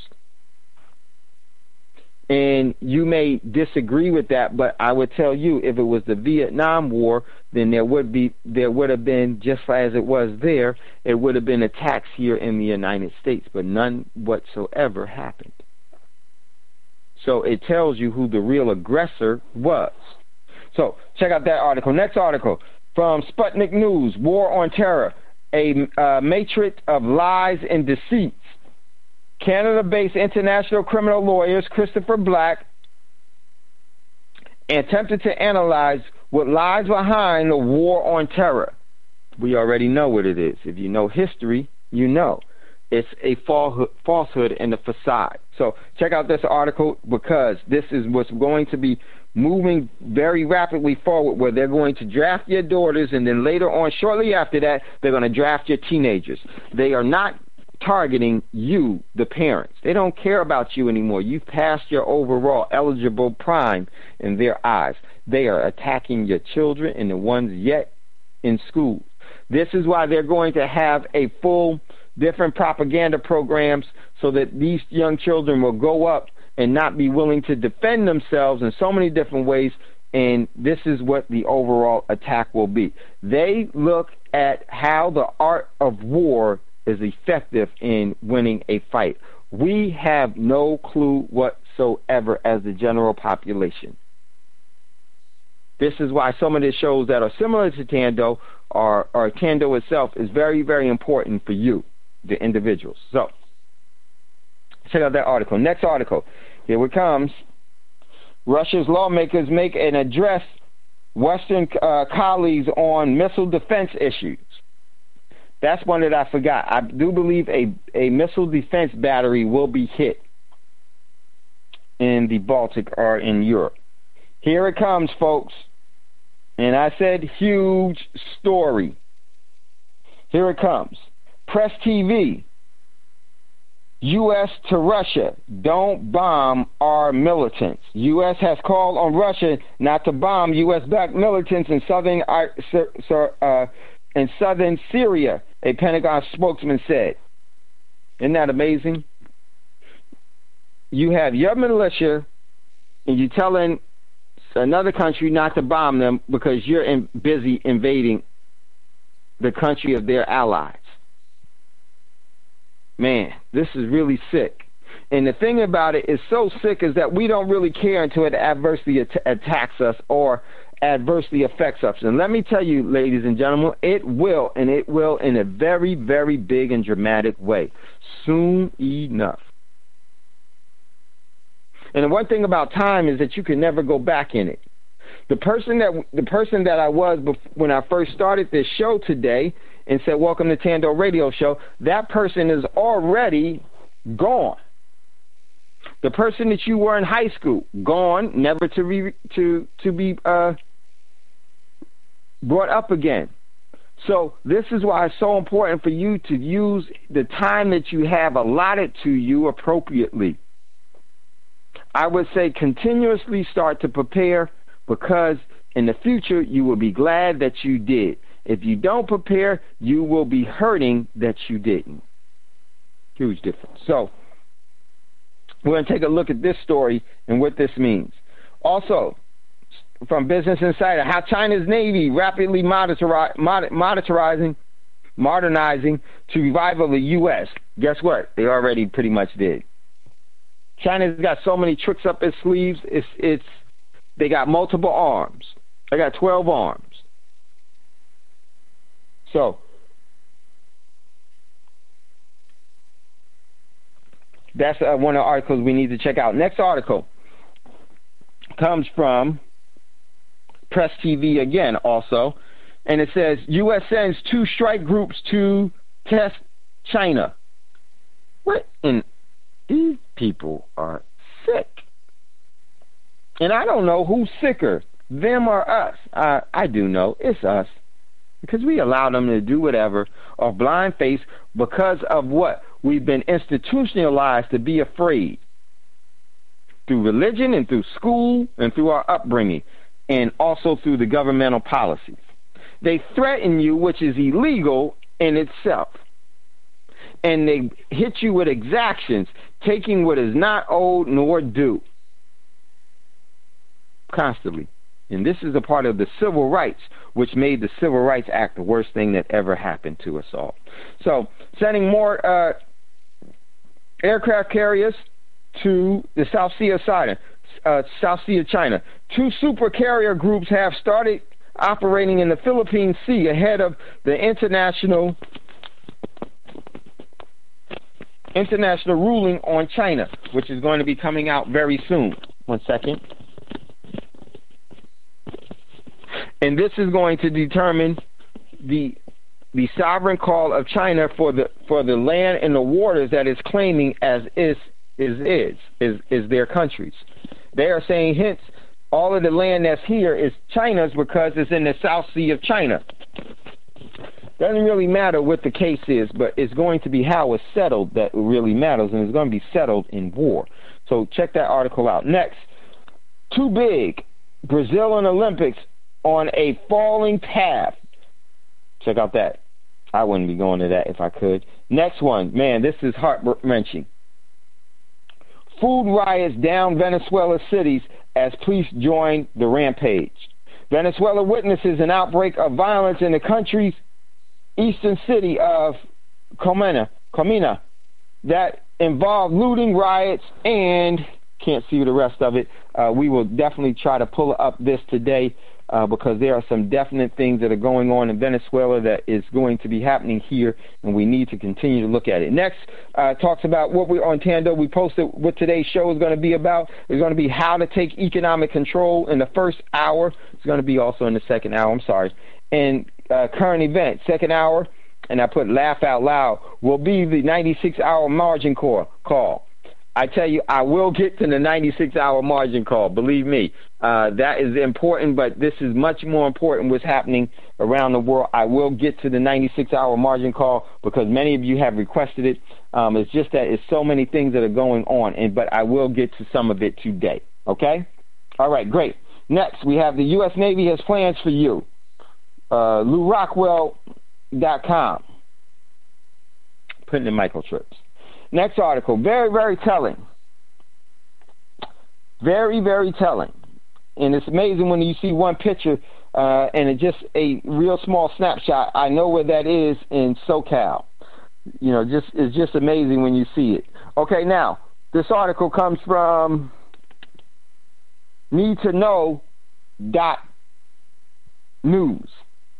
And you may disagree with that, but I would tell you, if it was the Vietnam War, then there would be, there would have been, just as it was there, it would have been attacks here in the United States, but none whatsoever happened. So it tells you who the real aggressor was. So check out that article. Next article from Sputnik News: War on Terror, a uh, matrix of lies and deceits. Canada-based international criminal lawyers Christopher Black attempted to analyze what lies behind the war on terror. We already know what it is. If you know history, you know. It's a falsehood in the facade. So check out this article, because this is what's going to be moving very rapidly forward, where they're going to draft your daughters, and then later on, shortly after that, they're going to draft your teenagers. They are not targeting you, the parents. They don't care about you anymore. You've passed your overall eligible prime in their eyes. They are attacking your children and the ones yet in school. This is why they're going to have a full different propaganda programs, so that these young children will go up and not be willing to defend themselves in so many different ways. And this is what the overall attack will be. They look at how the art of war is effective in winning a fight. We have no clue whatsoever as the general population. This is why some of the shows that are similar to Tando, or, or Tando itself, is very, very important for you, the individuals. So, check out that article. Next article. Here it comes. Russia's lawmakers make an address Western uh, colleagues on missile defense issues. That's one that I forgot. I do believe a, a missile defense battery will be hit in the Baltic or in Europe. Here it comes, folks. And I said huge story. Here it comes. Press T V. U S to Russia, don't bomb our militants. U S has called on Russia not to bomb U S-backed militants in southern uh, in southern Syria, a Pentagon spokesman said. Isn't that amazing? You have your militia, and you're telling another country not to bomb them because you're in, busy invading the country of their allies. Man, this is really sick. And the thing about it is so sick is that we don't really care until it adversely at- attacks us or adversely affects us. And let me tell you, ladies and gentlemen, it will, and it will in a very, very big and dramatic way. Soon enough. And the one thing about time is that you can never go back in it. The person that the person that I was before, when I first started this show today and said, "Welcome to Tando Radio Show," that person is already gone. The person that you were in high school, gone, never to re, to to be uh, brought up again. So this is why it's so important for you to use the time that you have allotted to you appropriately. I would say continuously start to prepare, because in the future you will be glad that you did. If you don't prepare, you will be hurting that you didn't. Huge difference. So we're going to take a look at this story and what this means. Also, from Business Insider, how China's Navy rapidly monitori- mod- monitorizing, modernizing to revival the U S. Guess what? They already pretty much did. China's got so many tricks up its sleeves. It's it's they got multiple arms. They got twelve arms. So that's uh, one of the articles we need to check out. Next article comes from Press T V again, also, and it says U S sends two strike groups to test China. What in? These people are sick. And I don't know who's sicker, them or us. Uh, I do know it's us. Because we allow them to do whatever off blind faith because of what? We've been institutionalized to be afraid. Through religion and through school and through our upbringing. And also through the governmental policies. They threaten you, which is illegal in itself. And they hit you with exactions, taking what is not owed nor due. Constantly. And this is a part of the civil rights, which made the Civil Rights Act the worst thing that ever happened to us all. So, sending more uh, aircraft carriers to the South Sea of China, uh, South Sea of China. Two super carrier groups have started operating in the Philippine Sea ahead of the international international ruling on China, which is going to be coming out very soon. One second. And this is going to determine the the sovereign call of China for the for the land and the waters that it's claiming as is is is is, is their countries. They are saying, hence, all of the land that's here is China's because it's in the South Sea of China. Doesn't really matter what the case is, but it's going to be how it's settled that really matters, and it's going to be settled in war. So check that article out. Next, too big, Brazilian Olympics on a falling path. Check out that. I wouldn't be going to that if I could. Next one, man, this is heart-wrenching. Food riots down Venezuela cities as police join the rampage. Venezuela witnesses an outbreak of violence in the country's eastern city of Comena, Comena that involved looting, riots, and can't see the rest of it. Uh, we will definitely try to pull up this today uh, because there are some definite things that are going on in Venezuela that is going to be happening here, and we need to continue to look at it. Next, uh, talks about what we on Tando. We posted what today's show is going to be about. It's going to be how to take economic control in the first hour. It's going to be also in the second hour. I'm sorry. And uh, current event, second hour, and I put laugh out loud, will be the ninety-six hour margin call. call. I tell you, I will get to the ninety-six hour margin call. Believe me, uh, that is important, but this is much more important what's happening around the world. I will get to the ninety-six hour margin call because many of you have requested it. Um, it's just that it's so many things that are going on, and but I will get to some of it today. Okay? All right, great. Next, we have the U S Navy has plans for you. Uh, Lou Rockwell dot com. Putting in microchips. Next article, very, very telling. Very, very telling. And it's amazing when you see one picture uh, and it's just a real small snapshot. I know where that is in SoCal. You know, just it's just amazing when you see it. Okay, now, this article comes from need to know dot news.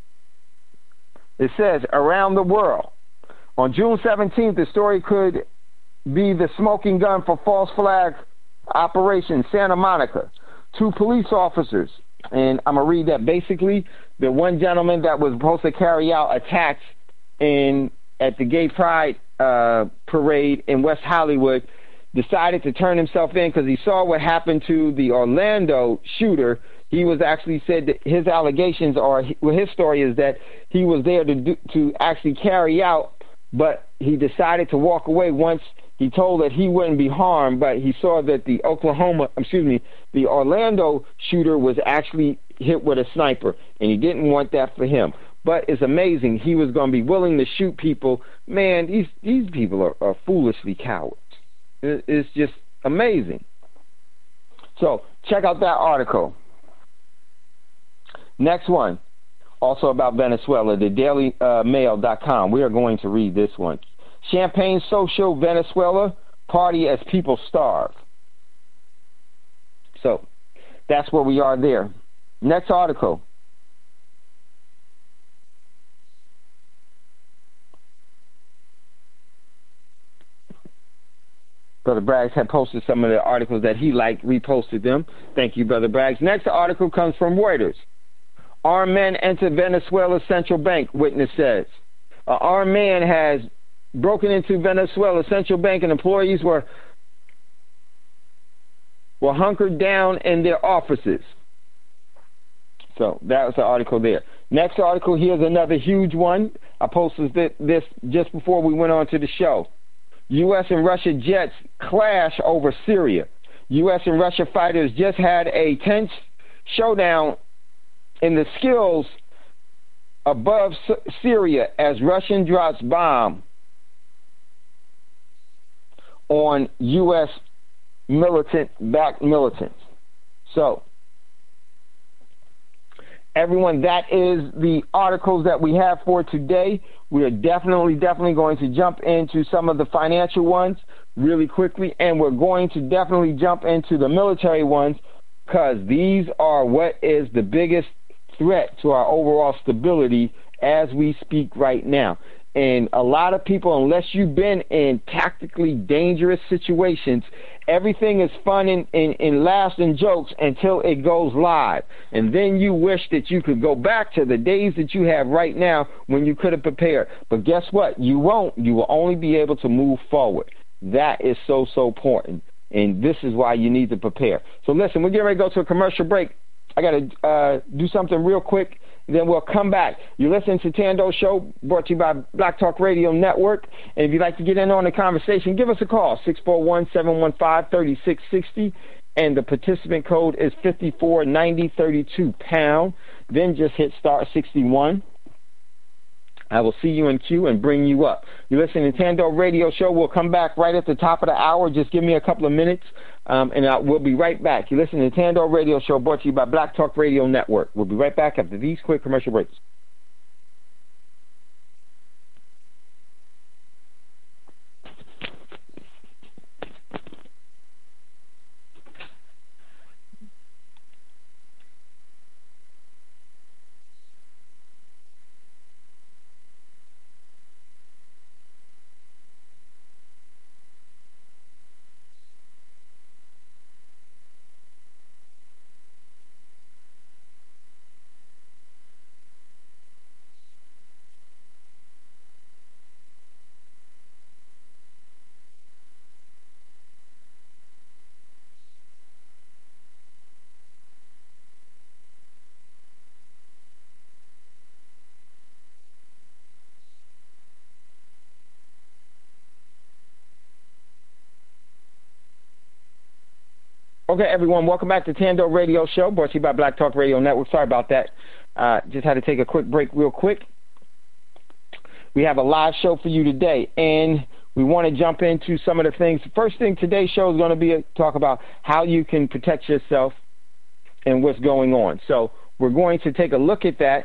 It says, around the world. On June seventeenth, the story could be the smoking gun for false flag operation Santa Monica. Two police officers, and I'm going to read that. Basically, the one gentleman that was supposed to carry out attacks in at the Gay Pride uh, parade in West Hollywood decided to turn himself in because he saw what happened to the Orlando shooter. He was actually said that his allegations or well, his story is that he was there to do, to actually carry out, but he decided to walk away once he told that he wouldn't be harmed, but he saw that the Oklahoma, excuse me, the Orlando shooter was actually hit with a sniper, and he didn't want that for him. But it's amazing. He was going to be willing to shoot people. Man, these these people are, are foolishly cowards. It, it's just amazing. So check out that article. Next one, also about Venezuela, the daily mail dot com. We are going to read this one. Champagne social Venezuela, party as people starve. So that's where we are there. Next article. Brother Braggs had posted some of the articles that he liked, reposted them. Thank you, Brother Braggs. Next article comes from Reuters. Armed men enter Venezuela's central bank, witness says. An armed man has broken into Venezuela's central bank and employees were were hunkered down in their offices. So that was the article there. Next article, here's another huge one. I posted this just before we went on to the show. U S and Russia jets clash over Syria. U S and Russia fighters just had a tense showdown in the skills above Syria as Russian drops bomb on U S militant-backed militants. So, everyone, that is the articles that we have for today. We are definitely, definitely going to jump into some of the financial ones really quickly, and we're going to definitely jump into the military ones because these are what is the biggest threat to our overall stability as we speak right now. And a lot of people, unless you've been in tactically dangerous situations, everything is fun and, and, and laughs and jokes until it goes live. And then you wish that you could go back to the days that you have right now when you could have prepared. But guess what? You won't. You will only be able to move forward. That is so, so important. And this is why you need to prepare. So listen, we're getting ready to go to a commercial break. I got to uh, do something real quick. Then we'll come back. You're listening to Tando Show, brought to you by Black Talk Radio Network. And if you'd like to get in on the conversation, give us a call, six four one, seven one five, three six six zero. And the participant code is five four nine zero three two pound. Then just hit star sixty-one. I will see you in queue and bring you up. You're listening to Tando Radio Show. We'll come back right at the top of the hour. Just give me a couple of minutes, um, and I, we'll be right back. You're listening to Tando Radio Show, brought to you by Black Talk Radio Network. We'll be right back after these quick commercial breaks. Okay, everyone, welcome back to Tando Radio Show, brought to you by Black Talk Radio Network. Sorry about that. Uh, just had to take a quick break real quick. We have a live show for you today, and we want to jump into some of the things. First thing, today's show is going to be a talk about how you can protect yourself and what's going on. So we're going to take a look at that.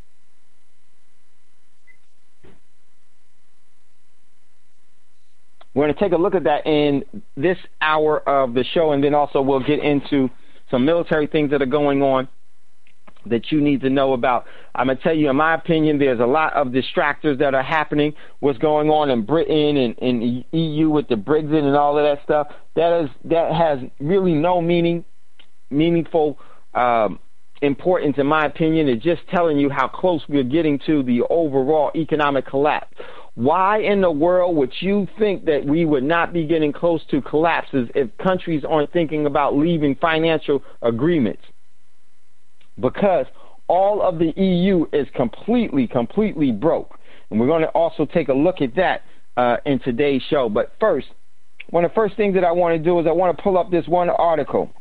We're going to take a look at that in this hour of the show, and then also we'll get into some military things that are going on that you need to know about. I'm going to tell you, in my opinion, there's a lot of distractors that are happening. What's going on in Britain and in the E U with the Brexit and all of that stuff, that is that has really no meaning, meaningful um, importance, in my opinion. It's just telling you how close we're getting to the overall economic collapse. Why in the world would you think that we would not be getting close to collapses if countries aren't thinking about leaving financial agreements? Because all of the E U is completely, completely broke. And we're going to also take a look at that uh, in today's show. But first, one of the first things that I want to do is I want to pull up this one article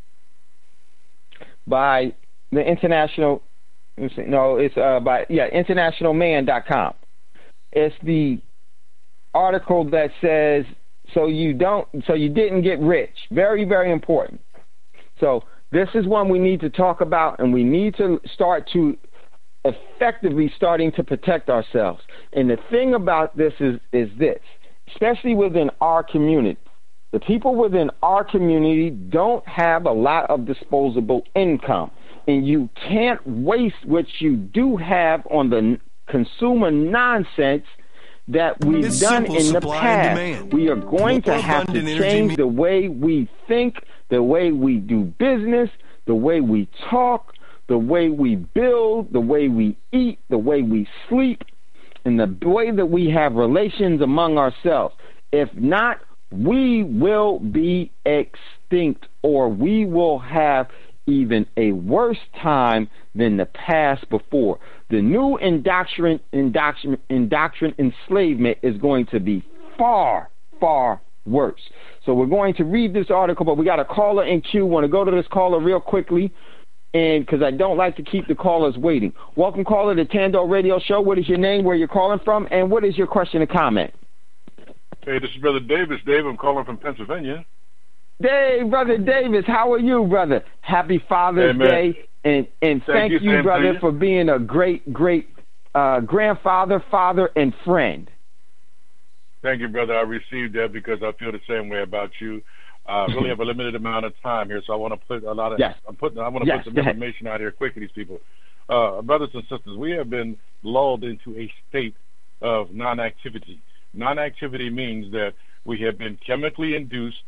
by the International, no, it's uh, by, yeah, international man dot com. It's the article that says, so you don't, so you didn't get rich. Very, very important. So this is one we need to talk about, and we need to start to effectively starting to protect ourselves. And the thing about this is, is this, especially within our community. The people within our community don't have a lot of disposable income, and you can't waste what you do have on the consumer nonsense that we've it's done in the past. We are going More to have to energy change me- the way we think, the way we do business, the way we talk, the way we build, the way we eat, the way we sleep, and the way that we have relations among ourselves. If not, we will be extinct, or we will have even a worse time than the past before. The new indoctrin, indoctrin, indoctrin enslavement is going to be far, far worse. So we're going to read this article, but we got a caller in queue. Want to go to this caller real quickly, and because I don't like to keep the callers waiting. Welcome, caller, to Tando Radio Show. What is your name, where you're calling from, and what is your question or comment? Hey, this is Brother Davis. Dave, I'm calling from Pennsylvania. Dave, Brother Davis, how are you, brother? Happy Father's hey, Day, and, and thank, thank you, you brother, you. for being a great, great uh, grandfather, father, and friend. Thank you, brother. I received that because I feel the same way about you. I uh, really have a limited amount of time here, so I want to put a lot of. Yes. I'm putting. I want to yes, put some information out here quick to these people, uh, brothers and sisters. We have been lulled into a state of non-activity. Non-activity means that we have been chemically induced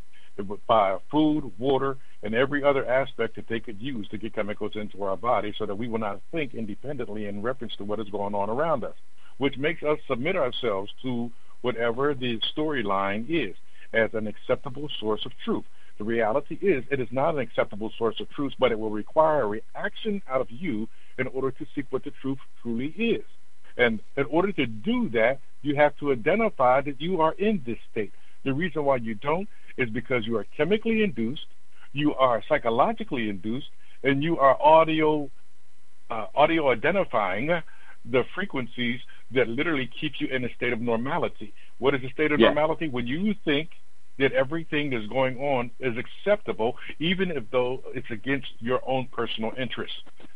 by food, water, and every other aspect that they could use to get chemicals into our body so that we will not think independently in reference to what is going on around us, which makes us submit ourselves to whatever the storyline is as an acceptable source of truth. The reality is it is not an acceptable source of truth, but it will require a reaction out of you in order to seek what the truth truly is. And in order to do that, you have to identify that you are in this state. The reason why you don't is because you are chemically induced, you are psychologically induced, and you are audio uh, audio identifying the frequencies that literally keep you in a state of normality. What is a state of yeah. normality? When you think that everything that's going on is acceptable, even if though it's against your own personal interests.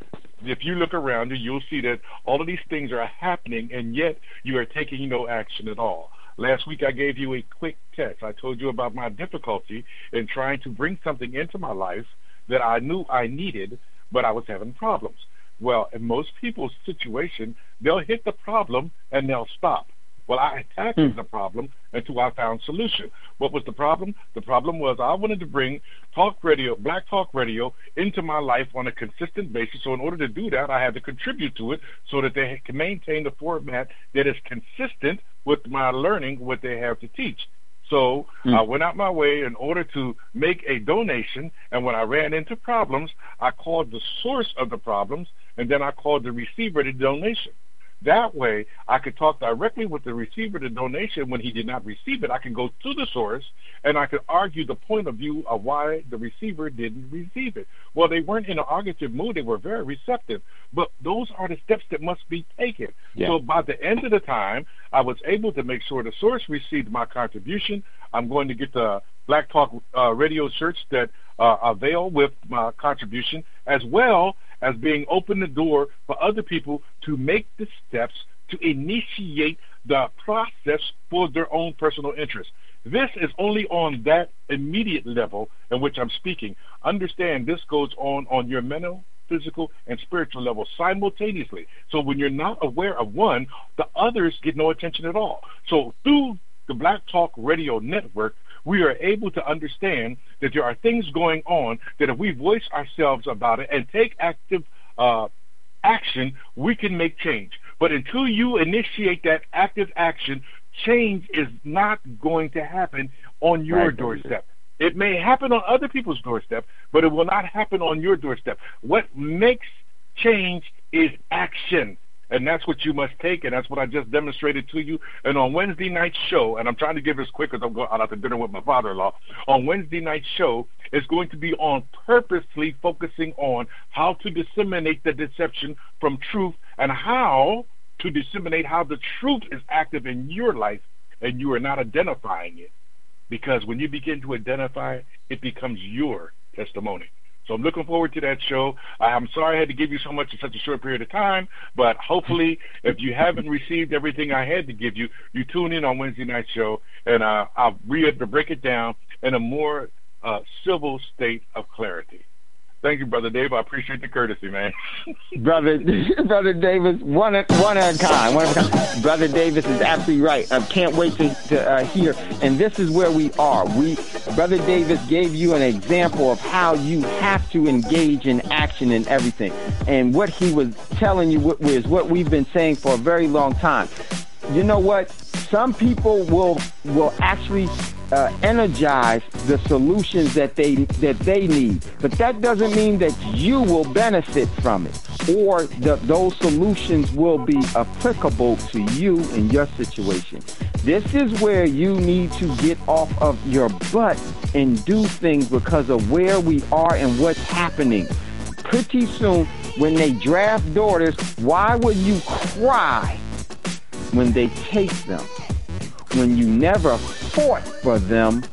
If you look around you, you'll see that all of these things are happening, and yet you are taking no action at all. Last week I gave you a quick test. I told you about my difficulty in trying to bring something into my life that I knew I needed, but I was having problems. Well, in most people's situation, they'll hit the problem and they'll stop. Well, I attacked hmm. the problem until I found solution. What was the problem? The problem was I wanted to bring talk radio, black talk radio, into my life on a consistent basis. So in order to do that, I had to contribute to it so that they can maintain the format that is consistent with my learning what they have to teach. So hmm. I went out my way in order to make a donation, and when I ran into problems, I called the source of the problems, and then I called the receiver of the donation. That way, I could talk directly with the receiver of the donation. When he did not receive it, I could go to the source, and I could argue the point of view of why the receiver didn't receive it. Well, they weren't in an argumentative mood. They were very receptive. But those are the steps that must be taken. Yeah. So by the end of the time, I was able to make sure the source received my contribution. I'm going to get the Black Talk uh, radio shirts that uh, avail with my contribution, as well as being open the door for other people to make the steps to initiate the process for their own personal interest. This is only on that immediate level in which I'm speaking. Understand this goes on on your mental, physical, and spiritual level simultaneously. So when you're not aware of one, the others get no attention at all. So through the Black Talk Radio Network, we are able to understand that there are things going on that if we voice ourselves about it and take active uh, action, we can make change. But until you initiate that active action, change is not going to happen on your right. doorstep. It may happen on other people's doorstep, but it will not happen on your doorstep. What makes change is action. And that's what you must take, and that's what I just demonstrated to you. And on Wednesday night's show, and I'm trying to give this quick because I'm going out to dinner with my father-in-law, on Wednesday night's show is going to be on purposely focusing on how to disseminate the deception from truth and how to disseminate how the truth is active in your life and you are not identifying it. Because when you begin to identify it, it becomes your testimony. So I'm looking forward to that show. I'm sorry I had to give you so much in such a short period of time, but hopefully if you haven't received everything I had to give you, you tune in on Wednesday night's show, and uh, I'll re- break it down in a more uh, civil state of clarity. Thank you, Brother Dave. I appreciate the courtesy, man. Brother Brother Davis, one at, one at a time. One at a time. Brother Davis is absolutely right. I can't wait to, to uh, hear. And this is where we are. We, Brother Davis gave you an example of how you have to engage in action in everything. And what he was telling you was what we've been saying for a very long time. You know what? Some people will will actually uh, energize the solutions that they that they need, but that doesn't mean that you will benefit from it, or that those solutions will be applicable to you in your situation. This is where you need to get off of your butt and do things because of where we are and what's happening. Pretty soon, when they draft daughters, why would you cry when they take them, when you never fought for them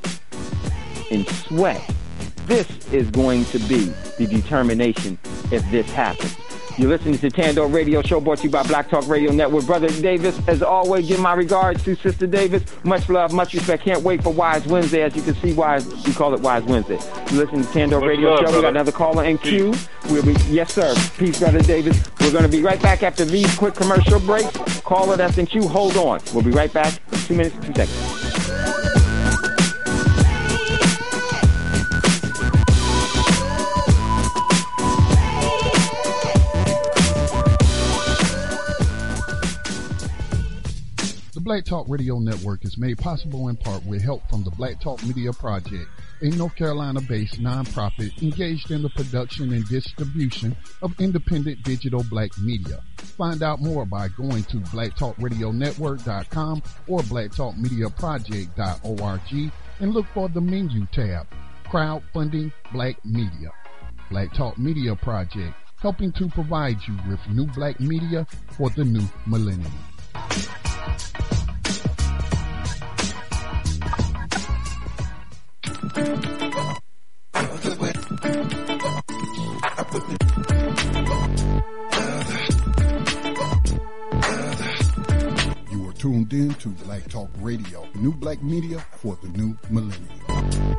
in sweat? This is going to be the determination if this happens. You're listening to Tando Radio Show, brought to you by Black Talk Radio Network. Brother Davis, as always, give my regards to Sister Davis. Much love, much respect. Can't wait for Wise Wednesday. As you can see, Wise, we call it Wise Wednesday. You're listening to Tando Radio love, Show. brother. We got another caller in queue. We'll be, yes, sir. Peace, Brother Davis. We're going to be right back after these quick commercial breaks. Caller that's in queue, hold on. We'll be right back. Two minutes, two seconds. The Black Talk Radio Network is made possible in part with help from the Black Talk Media Project, a North Carolina-based nonprofit engaged in the production and distribution of independent digital black media. Find out more by going to black talk radio network dot com or black talk media project dot org and look for the menu tab, Crowdfunding Black Media. Black Talk Media Project, helping to provide you with new black media for the new millennium. You are tuned in to Black Talk Radio, new black media for the new millennium.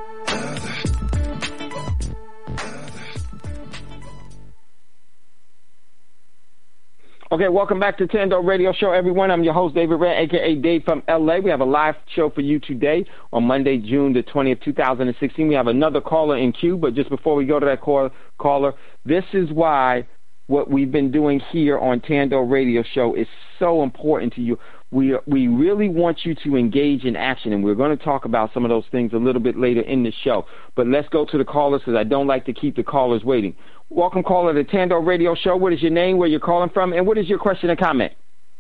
Okay, welcome back to Tando Radio Show, everyone. I'm your host, David Rand, a k a. Dave from L A. We have a live show for you today on Monday, June the twentieth, two thousand sixteen. We have another caller in queue, but just before we go to that call, caller, this is why what we've been doing here on Tando Radio Show is so important to you. We we really want you to engage in action, and we're going to talk about some of those things a little bit later in the show. But let's go to the callers, because I don't like to keep the callers waiting. Welcome, caller, to Tando Radio Show. What is your name, where you're calling from, and what is your question and comment?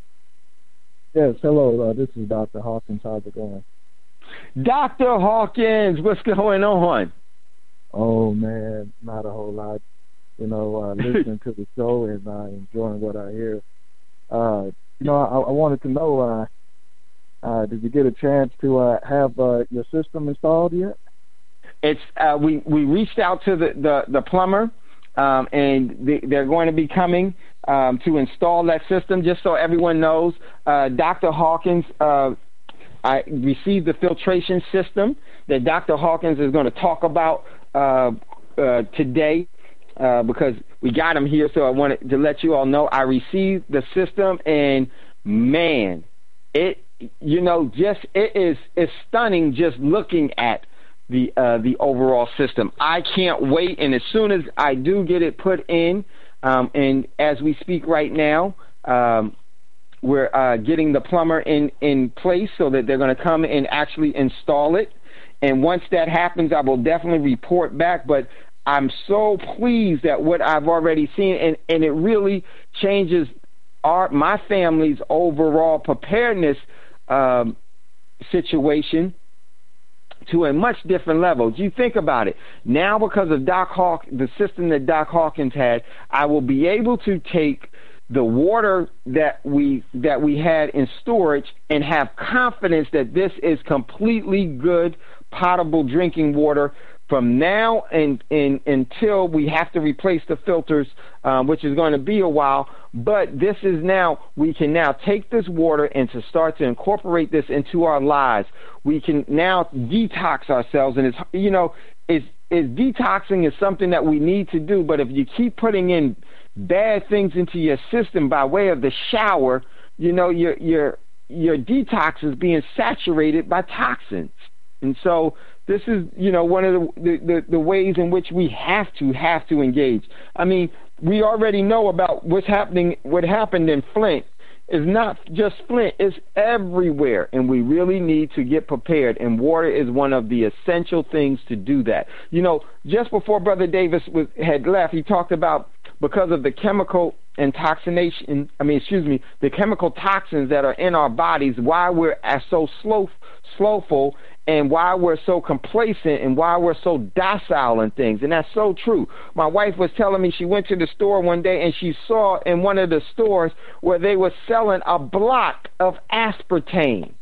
Yes, hello. Uh, this is Doctor Hawkins. How's it going? Doctor Hawkins, what's going on? Oh, man, not a whole lot. You know, uh, listening to the show and uh, enjoying what I hear. Uh, you know, I, I wanted to know, uh, uh, did you get a chance to uh, have uh, your system installed yet? It's uh, we we reached out to the the, the plumber, um, and they, they're going to be coming um, to install that system. Just so everyone knows, uh, Doctor Hawkins, uh, I received the filtration system that Doctor Hawkins is going to talk about uh, uh, today. Uh, because we got him here, so I wanted to let you all know I received the system, and man, it you know just it is it's stunning just looking at the uh, the overall system. I can't wait, and as soon as I do get it put in, um, and as we speak right now, um, we're uh, getting the plumber in in place so that they're going to come and actually install it. And once that happens, I will definitely report back. But I'm so pleased at what I've already seen, and, and it really changes our my family's overall preparedness um, situation to a much different level. You think about it. Now, because of Doc Hawk, the system that Doc Hawkins had, I will be able to take the water that we that we had in storage and have confidence that this is completely good, potable drinking water from now and, and until we have to replace the filters, um, which is going to be a while. But this is now, we can now take this water and to start to incorporate this into our lives. We can now detox ourselves, and it's, you know, it's, it's detoxing is something that we need to do, but if you keep putting in bad things into your system by way of the shower, you know, your, your, your detox is being saturated by toxins. And so this is, you know, one of the, the, the, the ways in which we have to have to engage. I mean, we already know about what's happening. What happened in Flint is not just Flint; it's everywhere, and we really need to get prepared. And water is one of the essential things to do that. You know, just before Brother Davis was, had left, he talked about because of the chemical intoxication. I mean, excuse me, the chemical toxins that are in our bodies. Why we're so slow, slowful. And why we're so complacent and why we're so docile in things. And that's so true. My wife was telling me she went to the store one day and she saw in one of the stores where they were selling a block of aspartame.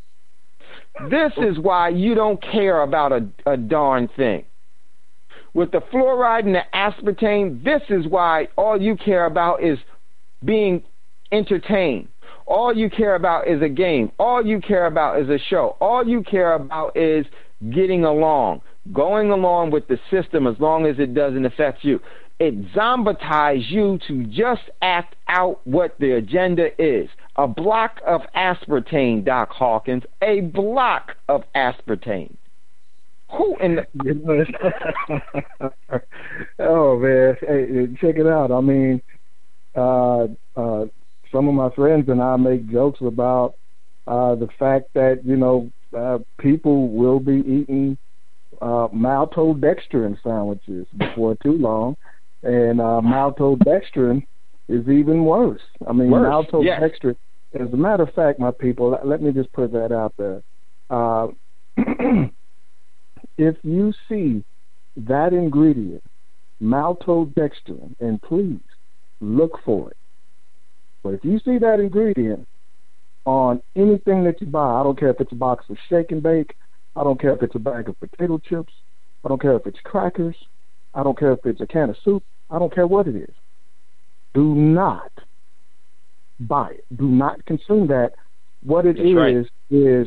This is why you don't care about a, a darn thing. With the fluoride and the aspartame, this is why all you care about is being entertained. All you care about is a game. All you care about is a show. All you care about is getting along, going along with the system as long as it doesn't affect you. It zombitizes you to just act out what the agenda is. A block of aspartame, Doc Hawkins, a block of aspartame. Who in the... Oh, man. Hey, check it out. I mean, uh, uh, some of my friends and I make jokes about uh, the fact that, you know, uh, people will be eating uh, maltodextrin sandwiches before too long. And uh, maltodextrin is even worse. I mean, worse. maltodextrin, yes. As a matter of fact, my people, let, let me just put that out there. Uh, if you see that ingredient, maltodextrin, and please look for it. But if you see that ingredient on anything that you buy, I don't care if it's a box of shake and bake, I don't care if it's a bag of potato chips, I don't care if it's crackers, I don't care if it's a can of soup, I don't care what it is. Do not buy it. Do not consume that. What it that's is right. is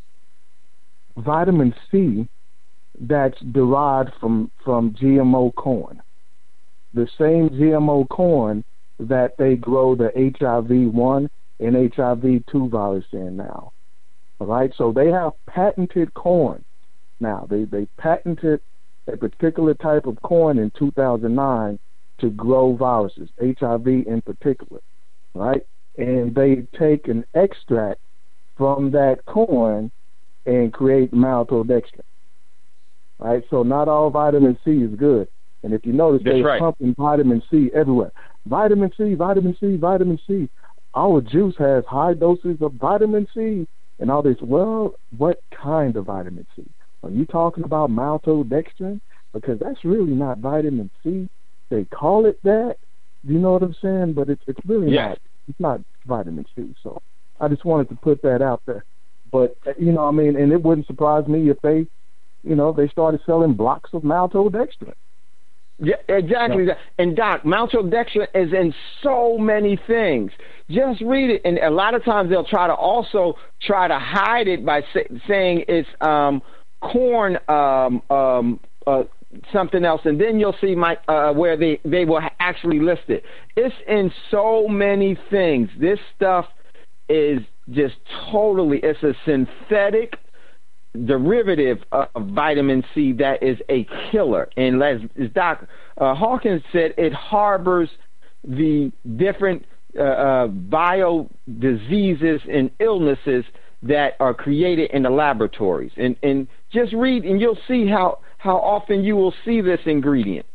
vitamin C that's derived from, from G M O corn. The same G M O corn that they grow the H I V one and H I V two virus in now. All right? So they have patented corn. Now, they, they patented a particular type of corn in two thousand nine to grow viruses, H I V in particular. Right? And they take an extract from that corn and create maltodextrin. Right? So not all vitamin C is good. And if you notice, That's they're right. pumping vitamin C everywhere. Vitamin C, vitamin C, vitamin C. Our juice has high doses of vitamin C and all this. Well, what kind of vitamin C? Are you talking about maltodextrin? Because that's really not vitamin C. They call it that. You know what I'm saying? But it's it's really yes. not. It's not vitamin C. So I just wanted to put that out there. But you know, I mean, and it wouldn't surprise me if they, you know, they started selling blocks of maltodextrin. Yeah, exactly. Yeah. And Doc, maltodextrin is in so many things. Just read it, and a lot of times they'll try to also try to hide it by say, saying it's um, corn, um, um, uh, something else, and then you'll see my uh, where they they will actually list it. It's in so many things. This stuff is just totally. It's a synthetic derivative of vitamin C that is a killer. And as, as Doc uh, Hawkins said, it harbors the different uh, uh, bio diseases and illnesses that are created in the laboratories. And, and just read, and you'll see how, how often you will see this ingredient.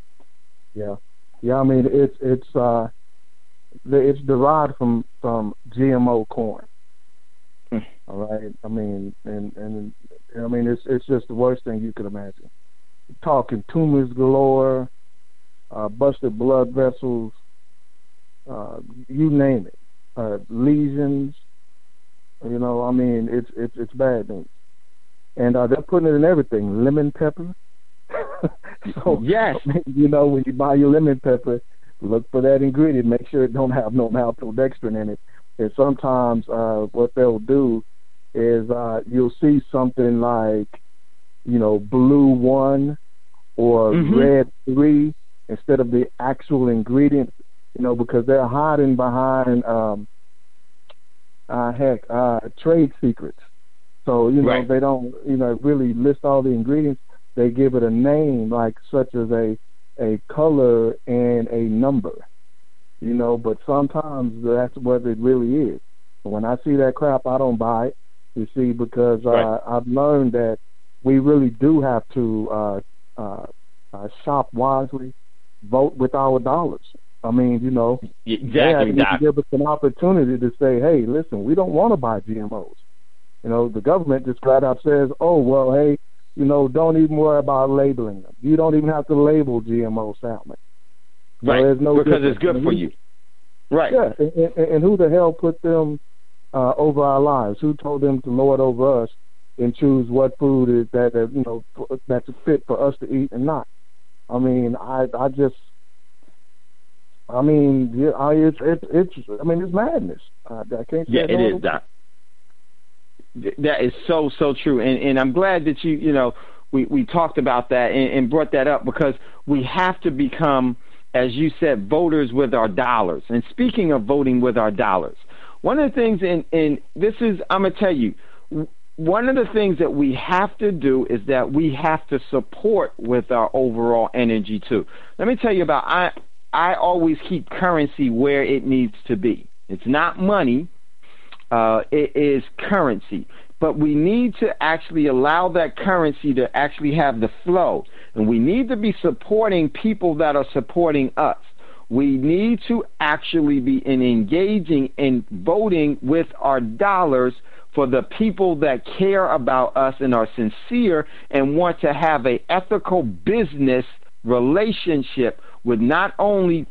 Yeah, yeah. I mean, it's it's uh, it's derived from from G M O corn. All right. I mean, and and I mean, it's it's just the worst thing you could imagine. You're talking tumors galore, uh, busted blood vessels, uh, you name it, uh, lesions. You know, I mean, it's it's it's bad news. And uh, they're putting it in everything. Lemon pepper. So, yes. You know, when you buy your lemon pepper, look for that ingredient. Make sure it don't have no maltodextrin in it. And sometimes uh, what they'll do is uh, you'll see something like, you know, blue one or mm-hmm. red three instead of the actual ingredient, you know, because they're hiding behind, um, uh, heck, uh, trade secrets. So, you know, right. they don't, you know, really list all the ingredients. They give it a name, like such as a, a color and a number. You know, but sometimes that's what it really is. When I see that crap, I don't buy it, you see, because uh, right. I've learned that we really do have to uh, uh, uh, shop wisely, vote with our dollars. I mean, you know, exactly. They have to give us an opportunity to say, hey, listen, we don't want to buy G M Os. You know, the government just flat out says, oh, well, hey, you know, don't even worry about labeling them. You don't even have to label G M O salmon. Right, so no because difference. it's good and for who, you. Right. Yeah, and, and, and who the hell put them uh, over our lives? Who told them to lord over us and choose what food is that, uh, you know, that's fit for us to eat and not? I mean, I I just, I mean, yeah, I, it's it's it's. I mean, it's madness. I, I can't say yeah, no it is, Doc. That is so so true, and and I'm glad that you you know we we talked about that and, and brought that up, because we have to become, as you said, voters with our dollars. And speaking of voting with our dollars, one of the things, and and this is, I'm gonna tell you, one of the things that we have to do is that we have to support with our overall energy too. Let me tell you about, I I always keep currency where it needs to be. It's not money. Uh, it is currency, but we need to actually allow that currency to actually have the flow, and we need to be supporting people that are supporting us. We need to actually be in engaging in voting with our dollars for the people that care about us and are sincere and want to have an ethical business relationship with not only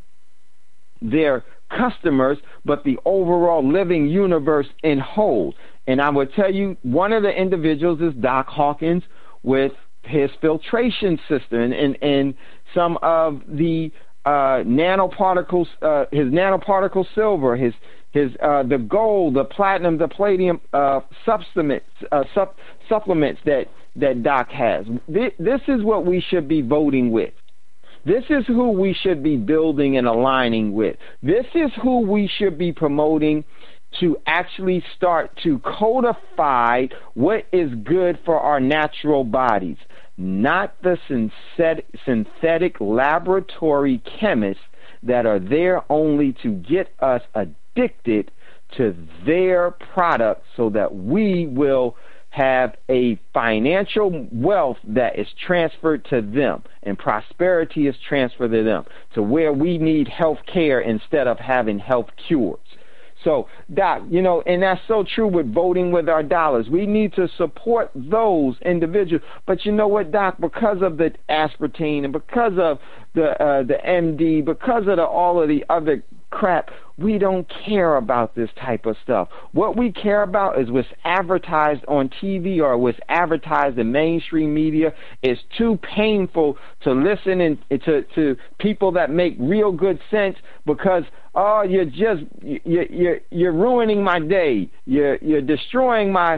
their customers, but the overall living universe in whole. And I would tell you, one of the individuals is Doc Hawkins with his filtration system and, and, and some of the uh, nanoparticles, uh, his nanoparticle silver, his his uh, the gold, the platinum, the palladium uh, supplements, uh, sup- supplements that that Doc has. This, this is what we should be voting with. This is who we should be building and aligning with. This is who we should be promoting to actually start to codify what is good for our natural bodies, not the synthetic, synthetic laboratory chemists that are there only to get us addicted to their product so that we will have a financial wealth that is transferred to them and prosperity is transferred to them, to where we need health care instead of having health cures. So, Doc, you know, and that's so true with voting with our dollars. We need to support those individuals. But you know what, Doc, because of the aspartame and because of the uh, the M D, because of the, all of the other crap, we don't care about this type of stuff. What we care about is what's advertised on T V or what's advertised in mainstream media. It's too painful to listen and to, to people that make real good sense because, oh, you're just, you're, you're, you're ruining my day. You're, you're destroying my,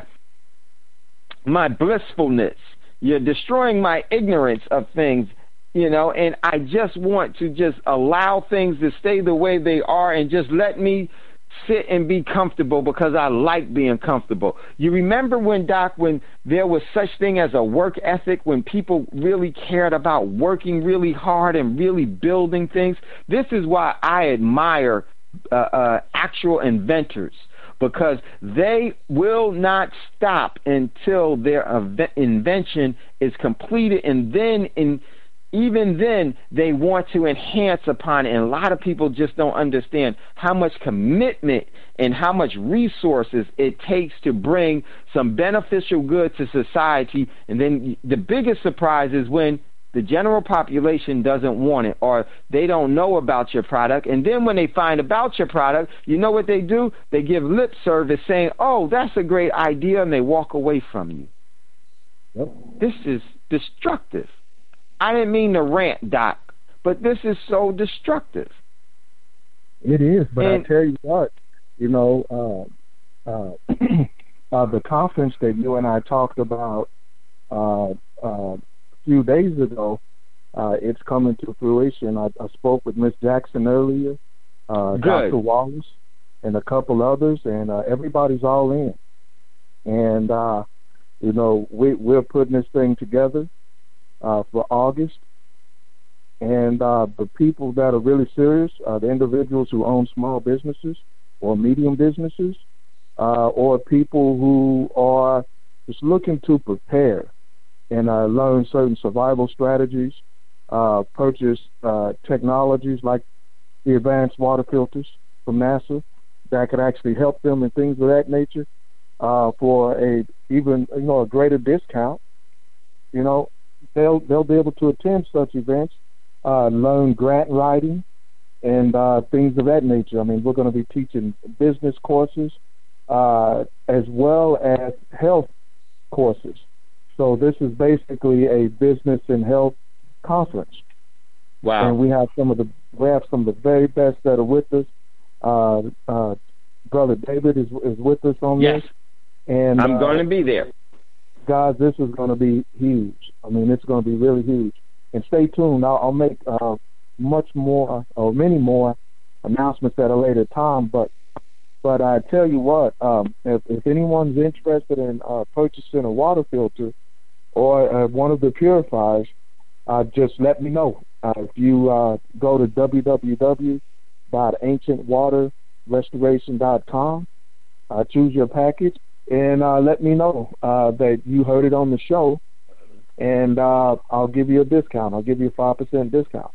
my blissfulness. You're destroying my ignorance of things. You know, and I just want to just allow things to stay the way they are and just let me sit and be comfortable because I like being comfortable. You remember when, Doc, when there was such thing as a work ethic, when people really cared about working really hard and really building things? This is why I admire uh, uh, actual inventors, because they will not stop until their inve- invention is completed, and then in even then, they want to enhance upon it. And a lot of people just don't understand how much commitment and how much resources it takes to bring some beneficial good to society. And then the biggest surprise is when the general population doesn't want it or they don't know about your product. And then when they find about your product, you know what they do? They give lip service saying, oh, that's a great idea, and they walk away from you. Yep. This is destructive. I didn't mean to rant, Doc, but this is so destructive. It is, but and, I tell you what, you know, uh, uh, uh, the conference that you and I talked about uh, uh, a few days ago, uh, it's coming to fruition. I, I spoke with Miss Jackson earlier, uh, Doctor Wallace, and a couple others, and uh, everybody's all in. And, uh, you know, we, we're putting this thing together. Uh, for August, and uh, the people that are really serious, uh, the individuals who own small businesses or medium businesses, uh, or people who are just looking to prepare and uh, learn certain survival strategies, uh, purchase uh, technologies like the advanced water filters from NASA that could actually help them and things of that nature uh, for a even you know a greater discount, you know. They'll they'll be able to attend such events, uh, learn grant writing, and uh, things of that nature. I mean, we're going to be teaching business courses uh, as well as health courses. So this is basically a business and health conference. Wow. And we have some of the we have some of the very best that are with us. Uh, uh, Brother David is is with us on yes. this. And I'm uh, going to be there. Guys, this is going to be huge. I mean, it's going to be really huge. And stay tuned. I'll, I'll make uh, much more or many more announcements at a later time. But but I tell you what, um, if, if anyone's interested in uh, purchasing a water filter or uh, one of the purifiers, uh, just let me know. Uh, if you uh, go to w w w dot ancient water restoration dot com, uh, choose your package, and uh, let me know uh, that you heard it on the show, and uh, I'll give you a discount. I'll give you a five percent discount.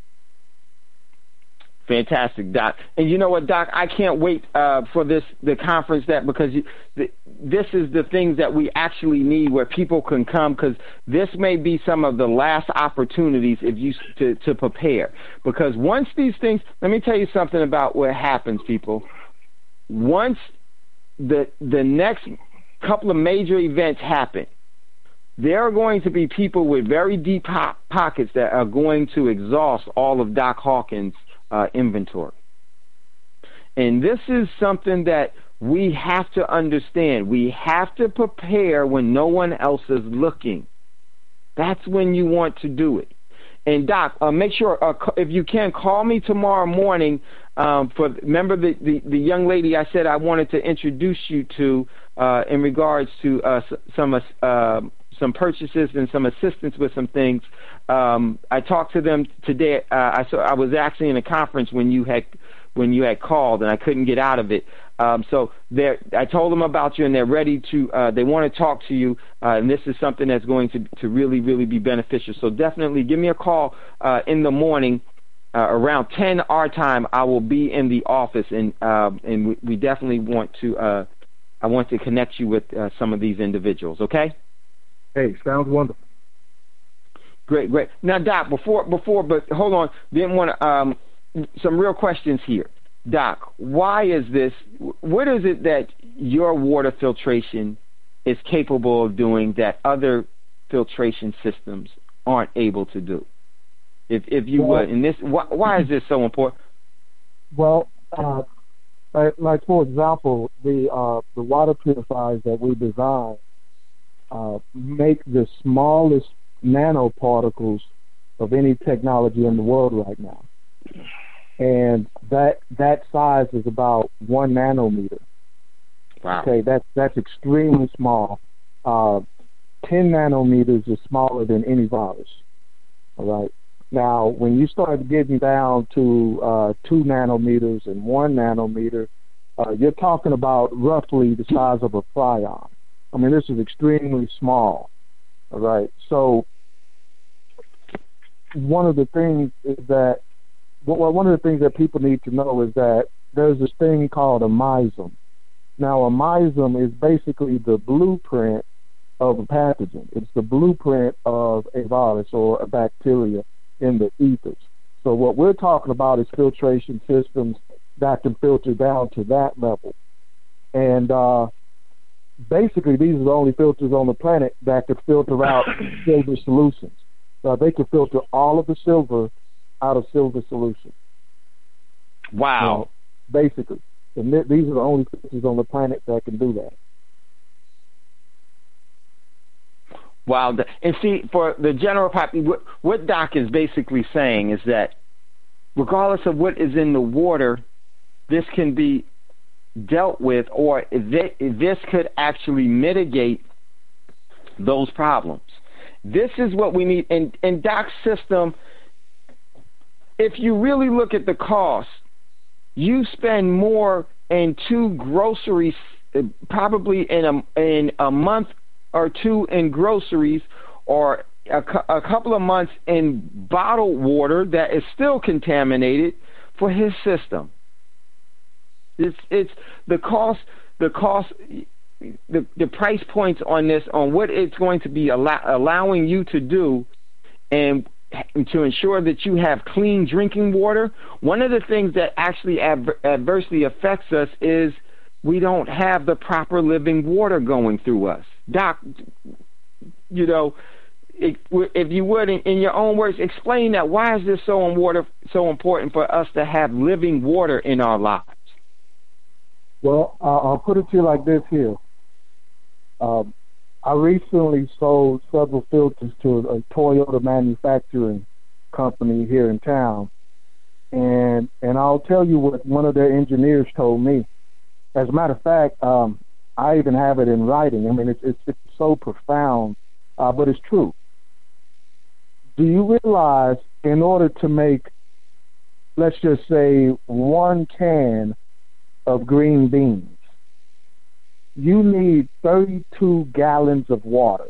Fantastic, Doc. And you know what, Doc? I can't wait uh, for this the conference that because you, the, this is the things that we actually need where people can come, because this may be some of the last opportunities if you to, to prepare. Because once these things, let me tell you something about what happens, people. Once the the next couple of major events happen, there are going to be people with very deep po- pockets that are going to exhaust all of Doc Hawkins' uh, inventory. And this is something that we have to understand. We have to prepare when no one else is looking. That's when you want to do it. And Doc, uh, make sure uh, if you can call me tomorrow morning. Um, for remember the, the the young lady I said I wanted to introduce you to uh, in regards to uh, some uh, some purchases and some assistance with some things. Um, I talked to them today. Uh, I saw I was actually in a conference when you had when you had called, and I couldn't get out of it. Um, so they I told them about you, and they're ready to. Uh, they want to talk to you, uh, and this is something that's going to to really really be beneficial. So definitely give me a call uh, in the morning. Uh, around ten our time, I will be in the office, and uh, and we, we definitely want to. Uh, I want to connect you with uh, some of these individuals. Okay. Hey, sounds wonderful. Great, great. Now, Doc, before before, but hold on, didn't want to. Um, some real questions here, Doc. Why is this? What is it that your water filtration is capable of doing that other filtration systems aren't able to do? If if you well, would, and this, why, why is this so important? Well, uh, like, like for example, the uh, the water purifiers that we design uh, make the smallest nanoparticles of any technology in the world right now, and that that size is about one nanometer. Wow. Okay, that's that's extremely small. Uh, Ten nanometers is smaller than any virus. All right. Now, when you start getting down to uh, two nanometers and one nanometer, uh, you're talking about roughly the size of a prion. I mean, this is extremely small. All right. So, one of the things is that, well, one of the things that people need to know is that there's this thing called a mesosome. Now, a mesosome is basically the blueprint of a pathogen. It's the blueprint of a virus or a bacteria in the ethers. So what we're talking about is filtration systems that can filter down to that level. And uh, basically, these are the only filters on the planet that could filter out silver solutions. So they can filter all of the silver out of silver solution. Wow. So basically. And th- these are the only filters on the planet that can do that. Wow. And see, for the general population, what, what Doc is basically saying is that regardless of what is in the water, this can be dealt with, or this could actually mitigate those problems. This is what we need. And, and Doc's system, if you really look at the cost, you spend more in two groceries, probably in a, in a month or two in groceries, or a, a couple of months in bottled water that is still contaminated for his system. It's it's the cost the cost the the price points on this, on what it's going to be allow, allowing you to do, and to ensure that you have clean drinking water. One of the things that actually adver- adversely affects us is we don't have the proper living water going through us. Doc, you know, if you would, in, in your own words, explain that. Why is this so, in water, so important for us to have living water in our lives? Well, uh, I'll put it to you like this here. Um, I recently sold several filters to a Toyota manufacturing company here in town, and and I'll tell you what one of their engineers told me. As a matter of fact, um, I even have it in writing. I mean, it's it's, it's so profound, uh, but it's true. Do you realize in order to make, let's just say, one can of green beans, you need thirty-two gallons of water?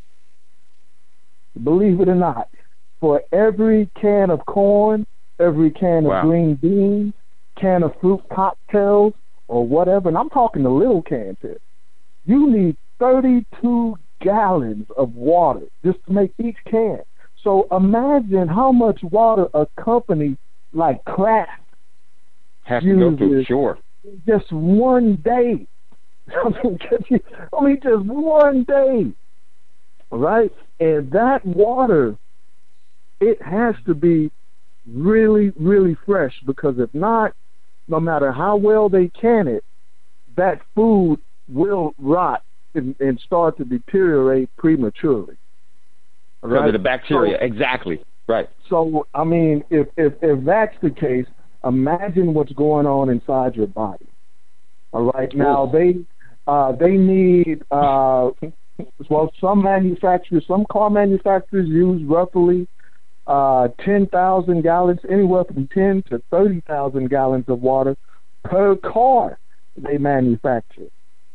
Believe it or not, for every can of corn, every can wow. of green beans, can of fruit cocktails, or whatever, and I'm talking the little cans here, you need thirty-two gallons of water just to make each can. So imagine how much water a company like Kraft has to go through, uses sure. just one day. I mean, I mean, just one day, right? And that water, it has to be really, really fresh, because if not, no matter how well they can it, that food will rot and, and start to deteriorate prematurely. Because right? of the bacteria, so, exactly. Right. So, I mean, if, if, if that's the case, imagine what's going on inside your body. All right. Now, they uh, they need, uh, well, some manufacturers, some car manufacturers use roughly uh, ten thousand gallons, anywhere from ten to thirty thousand gallons of water per car they manufacture.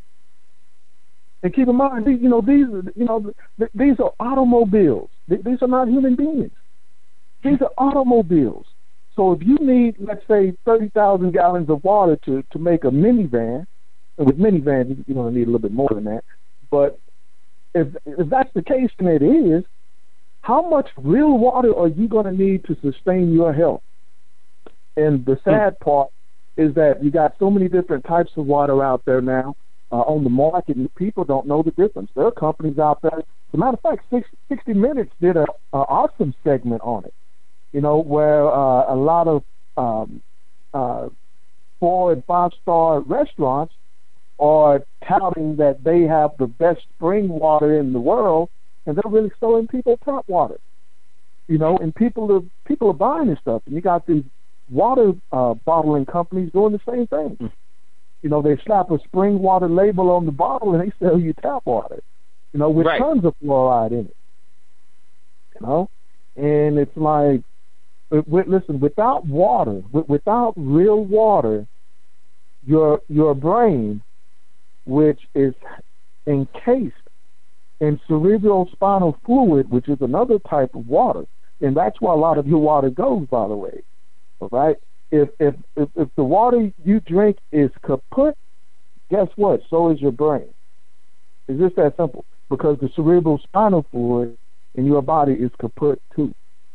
And keep in mind, these, you know, these, you know, th- these are automobiles. Th- these are not human beings. These are automobiles. So if you need, let's say, thirty thousand gallons of water to, to make a minivan, and with minivans, you're going to need a little bit more than that. But if if that's the case, and it is, how much real water are you going to need to sustain your health? And the sad part is that you got so many different types of water out there now uh, on the market, and people don't know the difference. There are companies out there. As a matter of fact, sixty Minutes did an awesome segment on it, you know, where uh, a lot of um, uh, four and five star restaurants are touting that they have the best spring water in the world, and they're really selling people tap water, you know, and people are people are buying this stuff, and you got these water uh, bottling companies doing the same thing. Mm. You know, they slap a spring water label on the bottle and they sell you tap water, you know, with right. tons of fluoride in it, you know, and it's like, with, listen, without water, with, without real water, your your brain, which is encased in cerebral spinal fluid, which is another type of water, and that's where a lot of your water goes, by the way. All right? If if if, if the water you drink is kaput, guess what? So is your brain. It's just that simple, because the cerebral spinal fluid in your body is kaput too.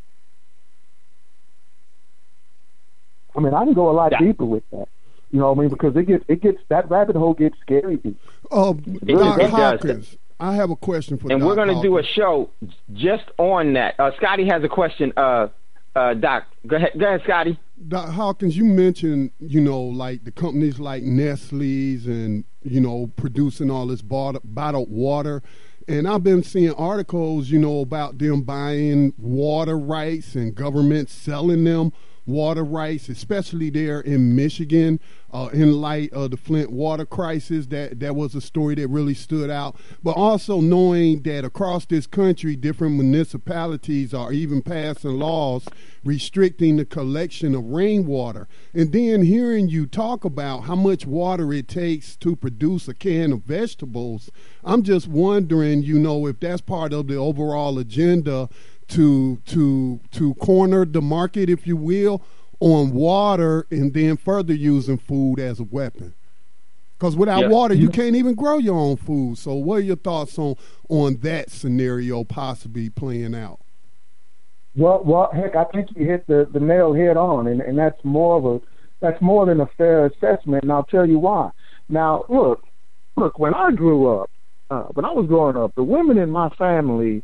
I mean, I can go a lot yeah. deeper with that. You know what I mean? Because it gets, it gets, that rabbit hole gets scary deep. Oh, Doc Hawkins, I have a question for and Doc we're going to do a Hawkins. show just on that. Uh, Scotty has a question. Uh, uh, Doc, go ahead, go ahead, Scotty. Doc Hawkins, you mentioned, you know, like the companies like Nestle's and, you know, producing all this bottled, bottled water. And I've been seeing articles, you know, about them buying water rights and governments selling them water rights, especially there in Michigan, uh, in light of the Flint water crisis. That that was a story that really stood out. But also knowing that across this country, different municipalities are even passing laws restricting the collection of rainwater. And then hearing you talk about how much water it takes to produce a can of vegetables, I'm just wondering, you know, if that's part of the overall agenda to to to corner the market, if you will, on water, and then further using food as a weapon. Because without yeah. water, you can't even grow your own food. So what are your thoughts on on that scenario possibly playing out? Well, well, heck, I think you hit the, the nail head on, and, and that's more of a that's more than a fair assessment, and I'll tell you why. Now, look, look, when I grew up, uh, when I was growing up, the women in my family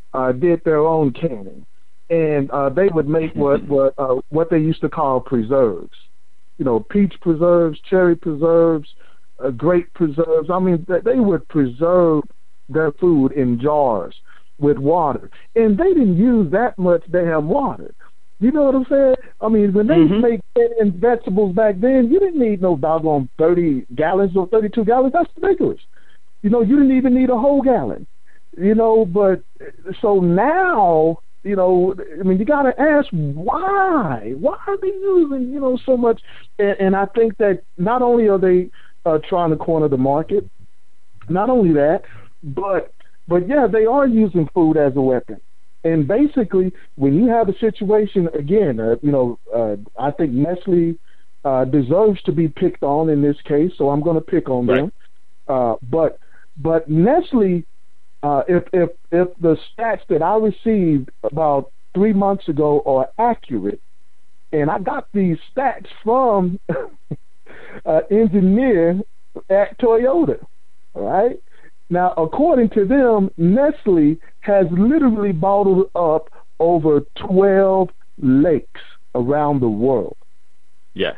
uh, did their own canning, and uh, they would make what what uh, what they used to call preserves. You know, peach preserves, cherry preserves, uh, grape preserves. I mean, they, they would preserve their food in jars with water, and they didn't use that much damn water. You know what I'm saying? I mean, when they mm-hmm. make canned vegetables back then, you didn't need no doggone thirty gallons or thirty-two gallons. That's ridiculous. You know, you didn't even need a whole gallon. You know, but so now, you know, I mean, you got to ask why? Why are they using, you know, so much? And, and I think that not only are they uh, trying to corner the market, not only that, but but yeah, they are using food as a weapon. And basically, when you have a situation, again, uh, you know, uh, I think Nestle uh, deserves to be picked on in this case, so I'm going to pick on right. them. Uh, but but Nestle, uh, if if if the stats that I received about three months ago are accurate, and I got these stats from an engineer at Toyota, all right? Now, according to them, Nestle has literally bottled up over twelve lakes around the world. Yes.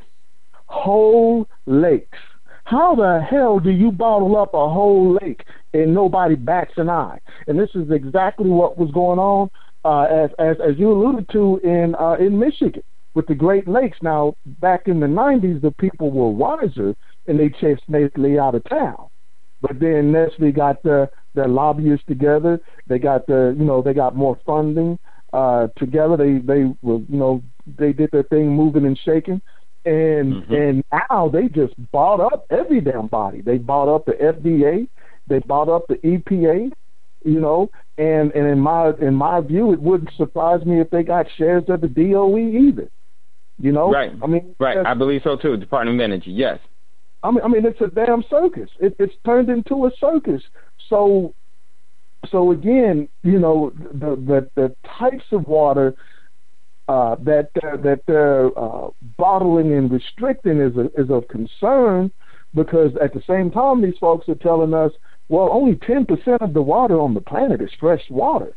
Whole lakes. How the hell do you bottle up a whole lake and nobody bats an eye? And this is exactly what was going on, uh, as, as as you alluded to in uh, in Michigan with the Great Lakes. Now, back in the nineties, the people were wiser and they chased Nestle out of town. But then Nestle got the, their lobbyists together. They got the, you know, they got more funding uh, together. They they were, you know, they did their thing, moving and shaking, and mm-hmm. and now they just bought up every damn body. They bought up the F D A. They bought up the E P A. You know, and and in my in my view, it wouldn't surprise me if they got shares of the D O E either. You know, right? I mean, right. I believe so too. Department of Energy, yes. I mean, I mean, it's a damn circus. It, it's turned into a circus. So, so again, you know, the the, the types of water uh, that they're, that they're uh, bottling and restricting is a, is of concern, because at the same time, these folks are telling us, well, only ten percent of the water on the planet is fresh water.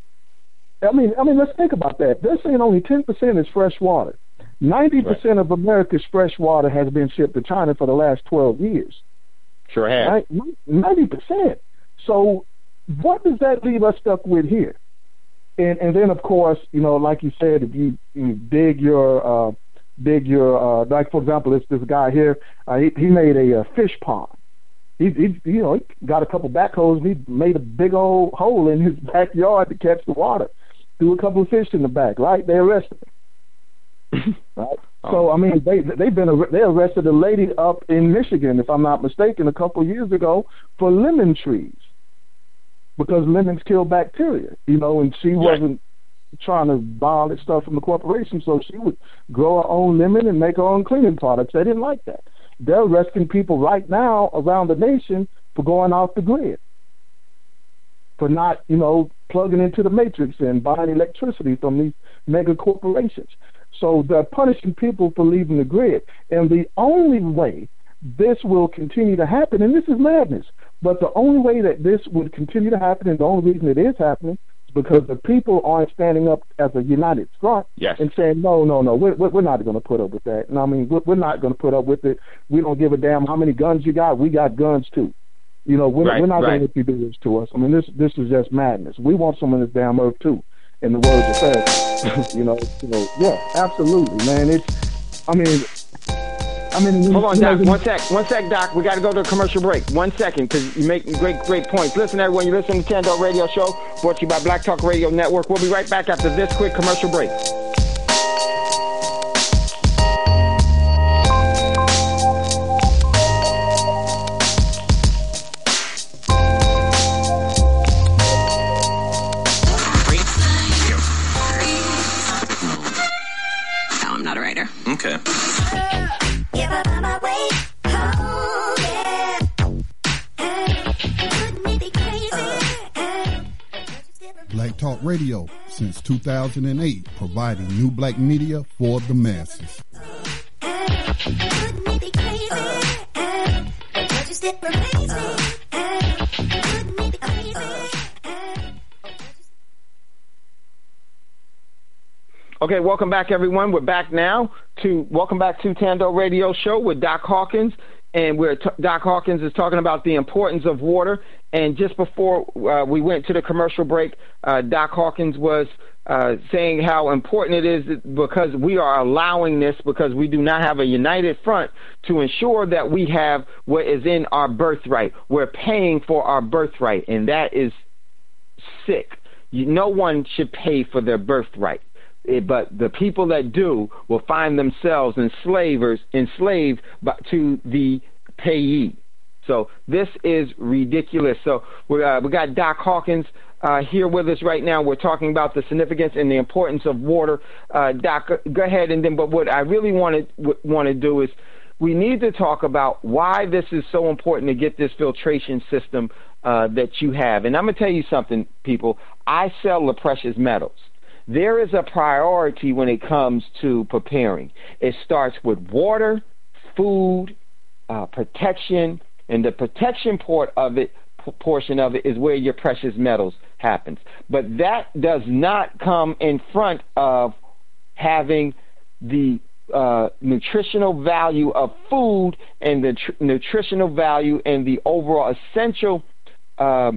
I mean, I mean, let's think about that. They're saying only ten percent is fresh water. ninety percent right. of America's fresh water has been shipped to China for the last twelve years. Sure has. Right? ninety percent. So what does that leave us stuck with here? And and then, of course, you know, like you said, if you, you dig your, uh, dig your uh, like, for example, this, this guy here, uh, he, he made a, a fish pond. He, he, you know, he got a couple backhoes, and he made a big old hole in his backyard to catch the water. Threw a couple of fish in the back, right? They arrested him. Right. Oh. So I mean, they they've been they arrested a lady up in Michigan, if I'm not mistaken, a couple of years ago for lemon trees, because lemons kill bacteria, you know, and she yeah. wasn't trying to buy all that stuff from the corporation, so she would grow her own lemon and make her own cleaning products. They didn't like that. They're arresting people right now around the nation for going off the grid, for not, you know, plugging into the matrix and buying electricity from these mega corporations. So they're punishing people for leaving the grid. And the only way this will continue to happen, and this is madness, but the only way that this would continue to happen, and the only reason it is happening, is because the people aren't standing up as a united front yes. and saying, no, no, no, we're, we're not going to put up with that. And I mean, we're not going to put up with it. We don't give a damn how many guns you got. We got guns too. You know, we're, right, we're not right. going to let you do this to us. I mean, this this is just madness. We want some of this damn earth too. In the words of Fed, you know, you know, yeah, absolutely, man. It's, I mean, I mean. Hold on, Doc. One sec, one sec, Doc. We got to go to a commercial break. One second, because you're making great, great points. Listen, everyone, you're listening to Ten Dog Radio Show, brought to you by Black Talk Radio Network. We'll be right back after this quick commercial break. Okay. Black Talk Radio since two thousand eight, providing new black media for the masses. Okay, welcome back, everyone. We're back now to welcome back to Tando Radio Show with Doc Hawkins, and we're t- Doc Hawkins is talking about the importance of water. And just before uh, we went to the commercial break, uh, Doc Hawkins was uh, saying how important it is because we are allowing this because we do not have a united front to ensure that we have what is in our birthright. We're paying for our birthright, and that is sick. You, no one should pay for their birthright. It, but the people that do will find themselves enslavers, enslaved by, to the payee. So this is ridiculous. So we uh, we got Doc Hawkins uh, here with us right now. We're talking about the significance and the importance of water. Uh, Doc, go ahead, and then. But what I really want to want to do is we need to talk about why this is so important to get this filtration system uh, that you have. And I'm going to tell you something, people. I sell the precious metals. There is a priority when it comes to preparing. It starts with water, food, uh, protection, and the protection part of it, portion of it is where your precious metals happens. But that does not come in front of having the uh, nutritional value of food and the tr- nutritional value and the overall essential um,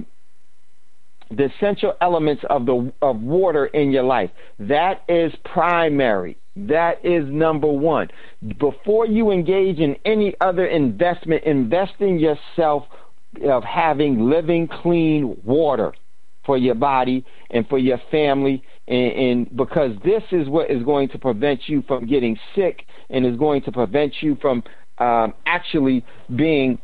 the essential elements of the of water in your life. That is primary. That is number one. Before you engage in any other investment, invest in yourself of having living, clean water for your body and for your family, and, and because this is what is going to prevent you from getting sick and is going to prevent you from um, actually being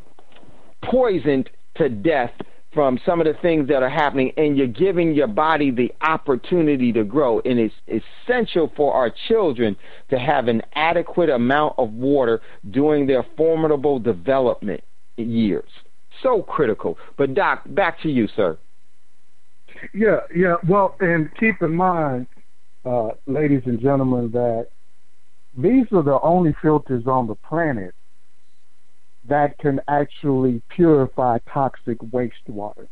poisoned to death from some of the things that are happening, and you're giving your body the opportunity to grow. And it's essential for our children to have an adequate amount of water during their formidable development years. So critical. But Doc, back to you, sir. Yeah, yeah. Well, and keep in mind, uh, ladies and gentlemen, that these are the only filters on the planet that can actually purify toxic wastewater.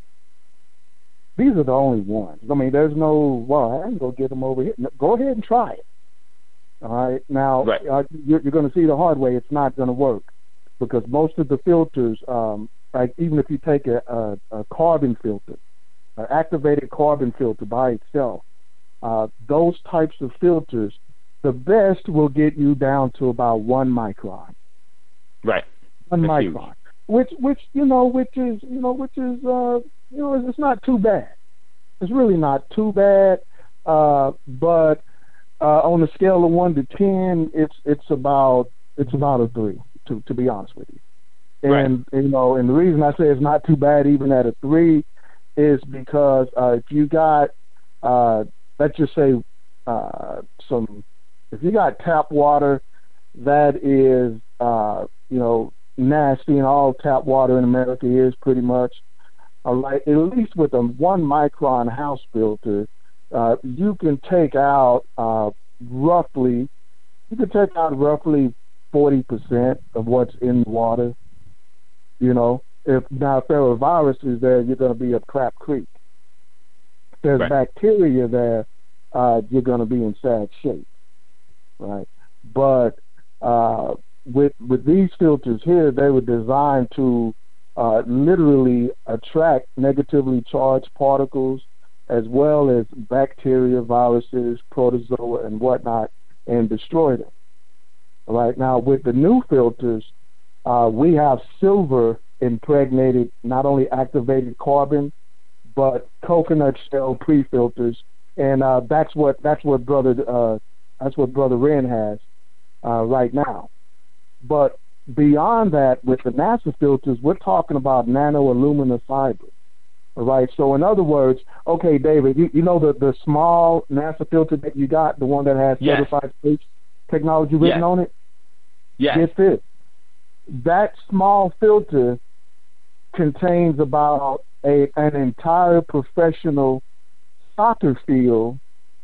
These are the only ones. I mean, there's no, well, I can go get them over here. No, go ahead and try it. All right? Now, right. uh, you're, you're going to see the hard way. It's not going to work because most of the filters, um, like even if you take a, a, a carbon filter, an activated carbon filter by itself, uh, those types of filters, the best will get you down to about one micron. Right. One That's micron, huge. which, which you know, which is, you know, which is, uh, you know, it's, it's not too bad. It's really not too bad. Uh, but uh, on a scale of one to ten, it's it's about it's about a three. To to be honest with you, and right. you know, and the reason I say it's not too bad even at a three is because uh, if you got, uh, let's just say, uh, some, if you got tap water that is, uh, you know, nasty, and all tap water in America is pretty much, all right, at least with a one micron house filter, uh, you can take out uh, roughly, you can take out roughly forty percent of what's in the water. You know, if now if there are viruses there, you're going to be a crap creek. If there's right. bacteria there, uh, you're going to be in sad shape, right? But uh, with with these filters here, they were designed to uh, literally attract negatively charged particles as well as bacteria, viruses, protozoa, and whatnot, and destroy them. All right, now with the new filters, uh, we have silver impregnated, not only activated carbon, but coconut shell pre-filters, and uh, that's what that's what brother uh, that's what Brother Ren has uh, right now. But beyond that, with the NASA filters, we're talking about nano alumina fibers. All right. So in other words, okay, David, you, you know the, the small NASA filter that you got, the one that has yes. certified space technology written yes. on it? Yes. Get this. That small filter contains about a an entire professional soccer field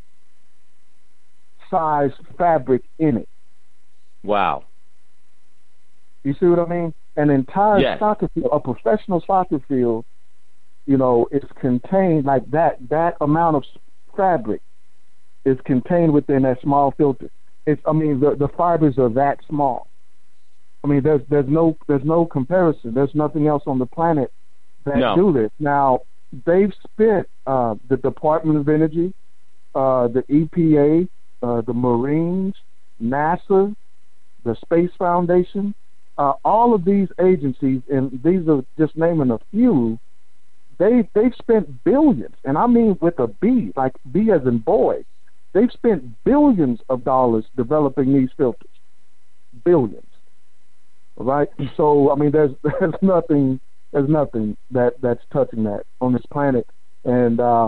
size fabric in it. Wow. You see what I mean? An entire yes. soccer field, a professional soccer field, you know, is contained like that, that amount of fabric is contained within that small filter. It's, I mean, the, the fibers are that small. I mean, there's there's no there's no comparison. There's nothing else on the planet that No. do this. Now, they've spent uh, the Department of Energy, uh, the E P A, uh, the Marines, NASA, the Space Foundation, uh, all of these agencies, and these are just naming a few. They they've spent billions, and I mean with a B, like B as in boy. They've spent billions of dollars developing these filters. Billions. All right? So, I mean, there's there's nothing there's nothing that, that's touching that on this planet. And uh,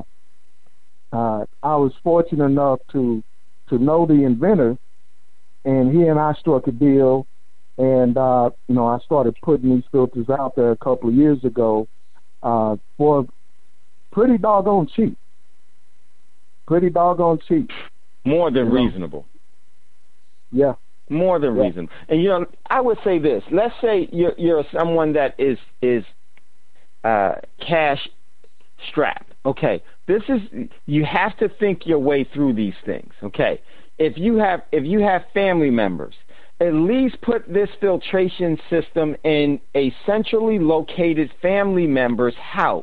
uh, I was fortunate enough to to know the inventor, and he and I struck a deal, and, uh, you know, I started putting these filters out there a couple of years ago uh, for pretty doggone cheap. Pretty doggone cheap. More than You know? reasonable. Yeah. More than Yeah. reasonable. And you know, I would say this. Let's say you're you're someone that is is uh, cash strapped. Okay, this is you have to think your way through these things. Okay, if you have if you have family members, at least put this filtration system in a centrally located family member's house.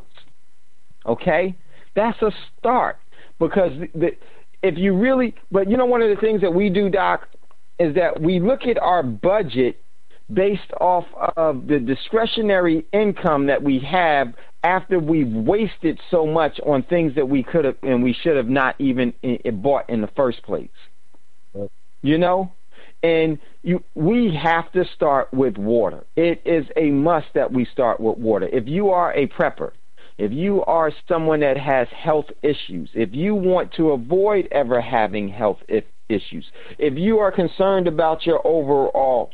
Okay, that's a start. Because the, if you really, but you know, one of the things that we do, Doc, is that we look at our budget based off of the discretionary income that we have after we've wasted so much on things that we could have and we should have not even bought in the first place. Right. You know? And you, we have to start with water. It is a must that we start with water. If you are a prepper, if you are someone that has health issues, if you want to avoid ever having health issues, if you are concerned about your overall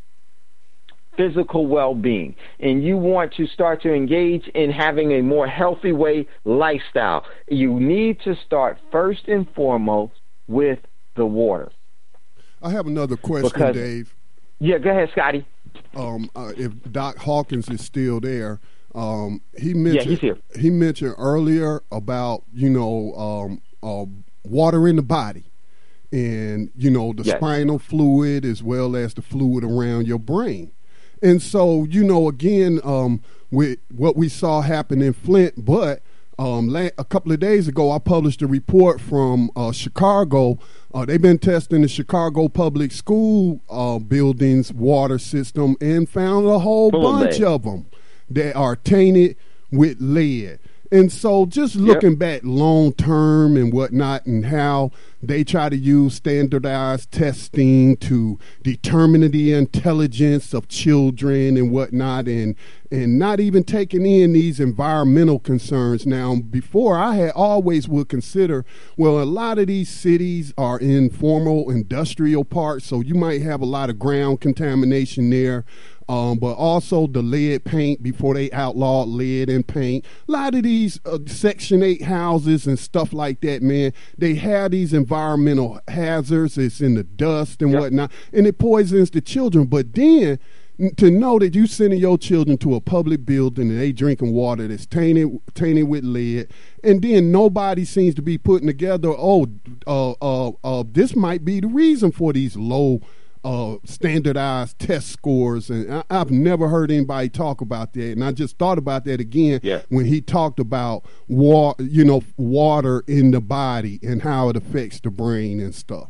physical well-being, and you want to start to engage in having a more healthy way lifestyle, you need to start first and foremost with the water. I have another question, because, Dave. Yeah, go ahead, Scotty. Um, uh, if Doc Hawkins is still there. Um, he mentioned yeah, he's here. He mentioned earlier about you know um, uh, water in the body, and you know the yes. spinal fluid as well as the fluid around your brain. And so you know again um, with what we saw happen in Flint, but um, la- a couple of days ago I published a report from uh, Chicago. Uh, they've been testing the Chicago public school uh, buildings water system and found a whole Full bunch of of them that are tainted with lead. And so just looking yep. back long term and whatnot and how they try to use standardized testing to determine the intelligence of children and whatnot, and and not even taking in these environmental concerns. Now, before I had always would consider, well, a lot of these cities are in formal industrial parks, so you might have a lot of ground contamination there. Um, but also the lead paint before they outlawed lead and paint. A lot of these uh, Section eight houses and stuff like that, man, they have these environmental hazards. It's in the dust and yep. whatnot, and it poisons the children. But then to know that you sending your children to a public building and they drinking water that's tainted tainted with lead, and then nobody seems to be putting together, oh, uh, uh, uh, this might be the reason for these low Uh, standardized test scores, and I, I've never heard anybody talk about that. And I just thought about that again yeah. when he talked about water, you know, water in the body and how it affects the brain and stuff.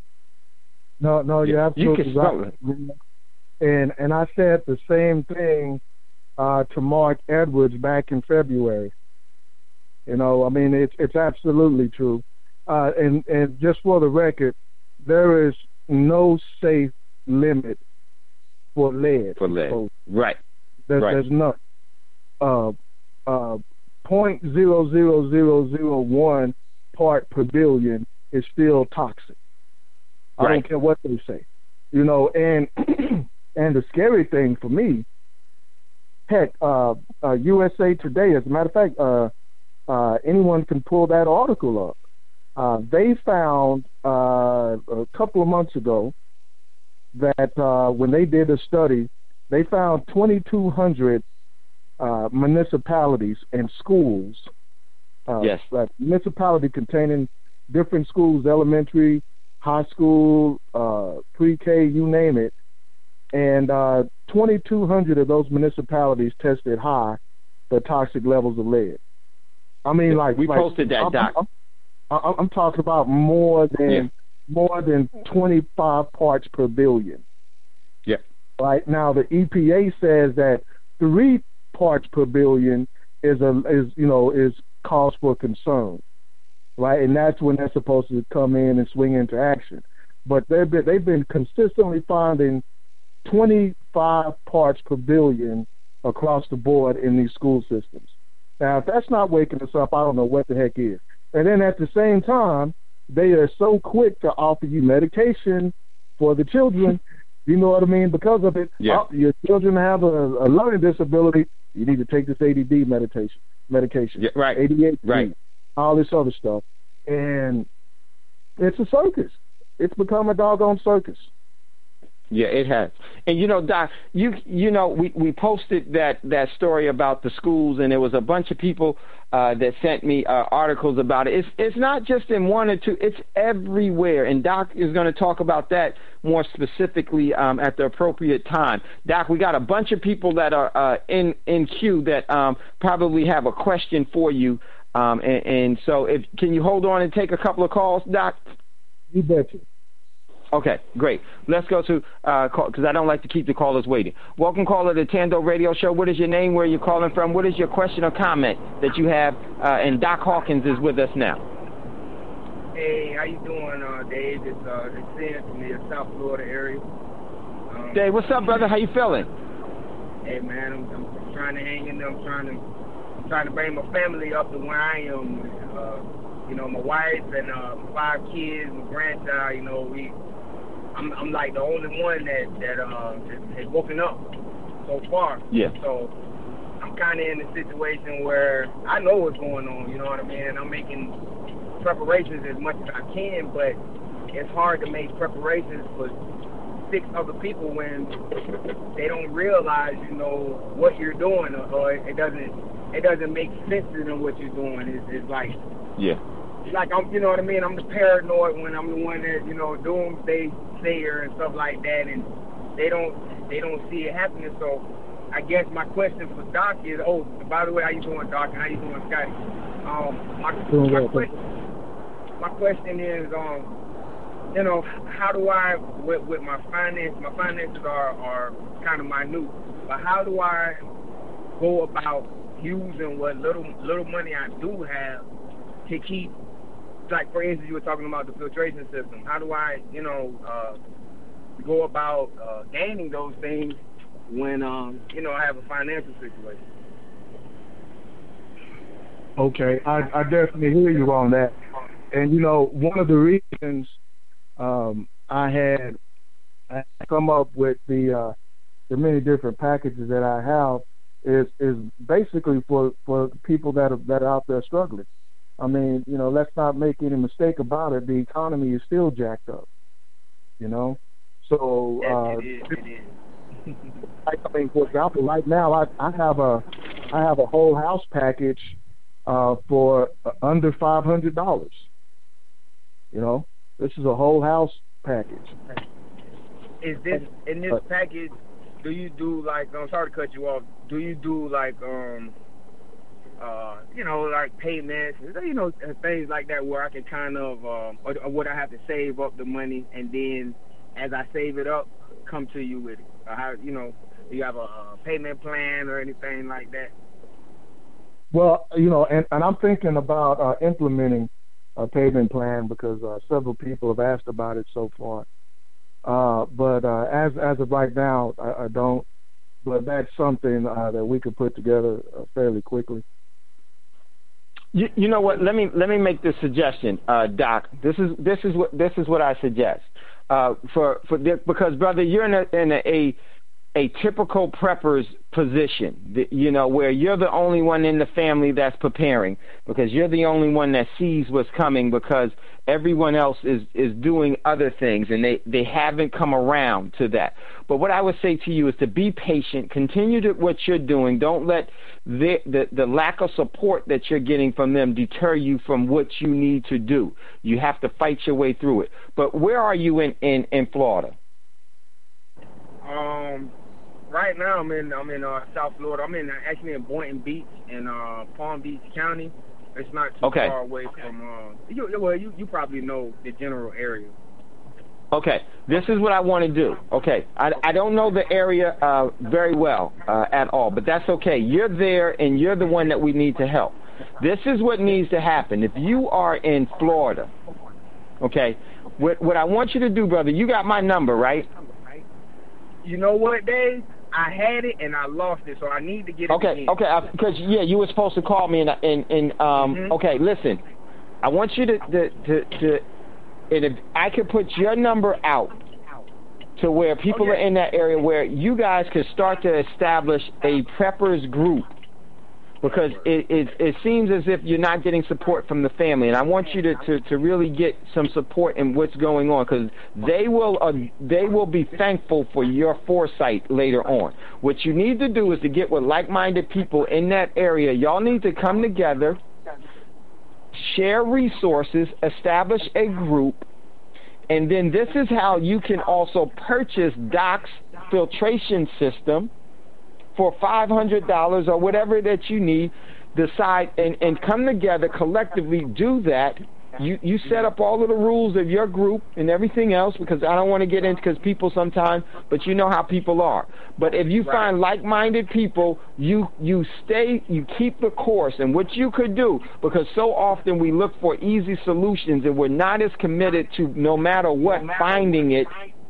No, no, you're yeah, absolutely you right. And and I said the same thing uh, to Mark Edwards back in February. You know, I mean, it's it's absolutely true. Uh, and and just for the record, there is no safe limit for lead. For lead, so right? There, right. There's none. Uh, uh, point zero zero zero zero one part per billion is still toxic. I right. don't care what they say, you know. And and the scary thing for me, heck, uh, uh, U S A Today. As a matter of fact, uh, uh, anyone can pull that article up. Uh, they found uh, a couple of months ago that uh, when they did a study, they found twenty-two hundred uh, municipalities and schools, uh, yes. uh, municipality containing different schools, elementary, high school, uh, pre-K, you name it. And uh, twenty-two hundred of those municipalities tested high for toxic levels of lead. I mean, like we like, posted that, I'm, Doc. I'm, I'm, I'm talking about more than yeah. more than twenty-five parts per billion. Yeah. Right now, the E P A says that three parts per billion is a is you know is cause for concern, right? And that's when they're supposed to come in and swing into action. But they've been they've been consistently finding twenty-five parts per billion across the board in these school systems. Now, if that's not waking us up, I don't know what the heck is. And then at the same time, they are so quick to offer you medication for the children. You know what I mean? Because of it, yeah. oh, your children have a, a learning disability. You need to take this A D D meditation, medication, yeah, right? A D H D, right? All this other stuff, and it's a circus. It's become a doggone circus. Yeah, it has. And you know, Doc, you you know, we, we posted that, that story about the schools, and there was a bunch of people uh, that sent me uh, articles about it. It's it's not just in one or two; it's everywhere. And Doc is going to talk about that more specifically um, at the appropriate time. Doc, we got a bunch of people that are uh, in in queue that um, probably have a question for you. Um, and, and so, if can you hold on and take a couple of calls, Doc? You betcha. Okay, great. Let's go to, because uh, I don't like to keep the callers waiting. Welcome, caller, to Tando Radio Show. What is your name, where are you calling from? What is your question or comment that you have? Uh, and Doc Hawkins is with us now. Hey, how you doing, uh, Dave? It's, uh, it's Sam from the South Florida area. Um, Dave, what's up, brother? How you feeling? Hey, man, I'm, I'm trying to hang in there. I'm trying to, I'm trying to bring my family up to where I am. Uh, you know, my wife and uh, five kids, my grandchild, you know, we... I'm, I'm like the only one that that uh, has woken up so far. Yeah. So I'm kind of in a situation where I know what's going on. You know what I mean? And I'm making preparations as much as I can, but it's hard to make preparations for six other people when they don't realize, you know, what you're doing, or, or it doesn't it doesn't make sense to them what you're doing. It's, it's like yeah. Like I'm, you know what I mean. I'm the paranoid when I'm the one that, you know, doomsday sayer and stuff like that, and they don't, they don't see it happening. So, I guess my question for Doc is, oh, by the way, how you doing, Doc? And how you doing, Scotty? Um, my, my question, my question is, um, you know, how do I, with, with my finance, my finances are are kind of minute, but how do I go about using what little little money I do have to keep? Like, for instance, you were talking about the filtration system. How do I, you know, uh, go about uh, gaining those things when, um, you know, I have a financial situation? Okay, I, I definitely hear you on that. And, you know, one of the reasons um, I had I come up with the uh, the many different packages that I have is is basically for, for people that are, that are out there struggling. I mean, you know, let's not make any mistake about it. The economy is still jacked up, you know. So, uh, it is, it is. I mean, for example, right now, I, I have a I have a whole house package uh, for under five hundred dollars. You know, this is a whole house package. Is this in this package? Do you do like? I'm sorry to cut you off. Do you do like um? Uh, you know, like payments, you know, things like that, where I can kind of, um, or, or would I have to save up the money, and then as I save it up, come to you with it? Or how, you know, do you have a, a payment plan or anything like that? Well, you know, and, and I'm thinking about uh, implementing a payment plan because uh, several people have asked about it so far. Uh, but uh, as as of right now, I, I don't. But that's something uh, that we could put together uh, fairly quickly. You, you know what? Let me let me make this suggestion, uh, Doc. This is this is what this is what I suggest. Uh, for for because brother, you're in a in a, a a typical prepper's position, you know, where you're the only one in the family that's preparing because you're the only one that sees what's coming because everyone else is, is doing other things and they, they haven't come around to that. But what I would say to you is to be patient, continue to what you're doing. Don't let the, the, the lack of support that you're getting from them deter you from what you need to do. You have to fight your way through it. But where are you in, in, in Florida? Um, right now I'm in I'm in uh, South Florida. I'm in actually in Boynton Beach in uh, Palm Beach County. It's not too okay. far away from. Uh, you, well, you you probably know the general area. Okay, this is what I want to do. Okay, I, I don't know the area uh, very well uh, at all, but that's okay. You're there, and you're the one that we need to help. This is what needs to happen. If you are in Florida, okay, what what I want you to do, brother, you got my number, right? You know what, Dave? I had it and I lost it, so I need to get it okay, again. Okay, okay, because, yeah, you were supposed to call me, and, and, and um, mm-hmm. okay, listen, I want you to, to, to, to and if I could put your number out to where people okay. are in that area where you guys could start to establish a preppers group, because it, it, it seems as if you're not getting support from the family, and I want you to, to, to really get some support in what's going on, because they will uh, they will be thankful for your foresight later on. What you need to do is to get with like-minded people in that area. Y'all need to come together, share resources, establish a group, and then this is how you can also purchase Doc's filtration system for five hundred dollars or whatever that you need. Decide and, and come together collectively, do that. You you set up all of the rules of your group and everything else, because I don't want to get into, because people sometimes, but you know how people are. But if you right. find like-minded people, you you stay, you keep the course. And what you could do, because so often we look for easy solutions and we're not as committed to, no matter what, finding it,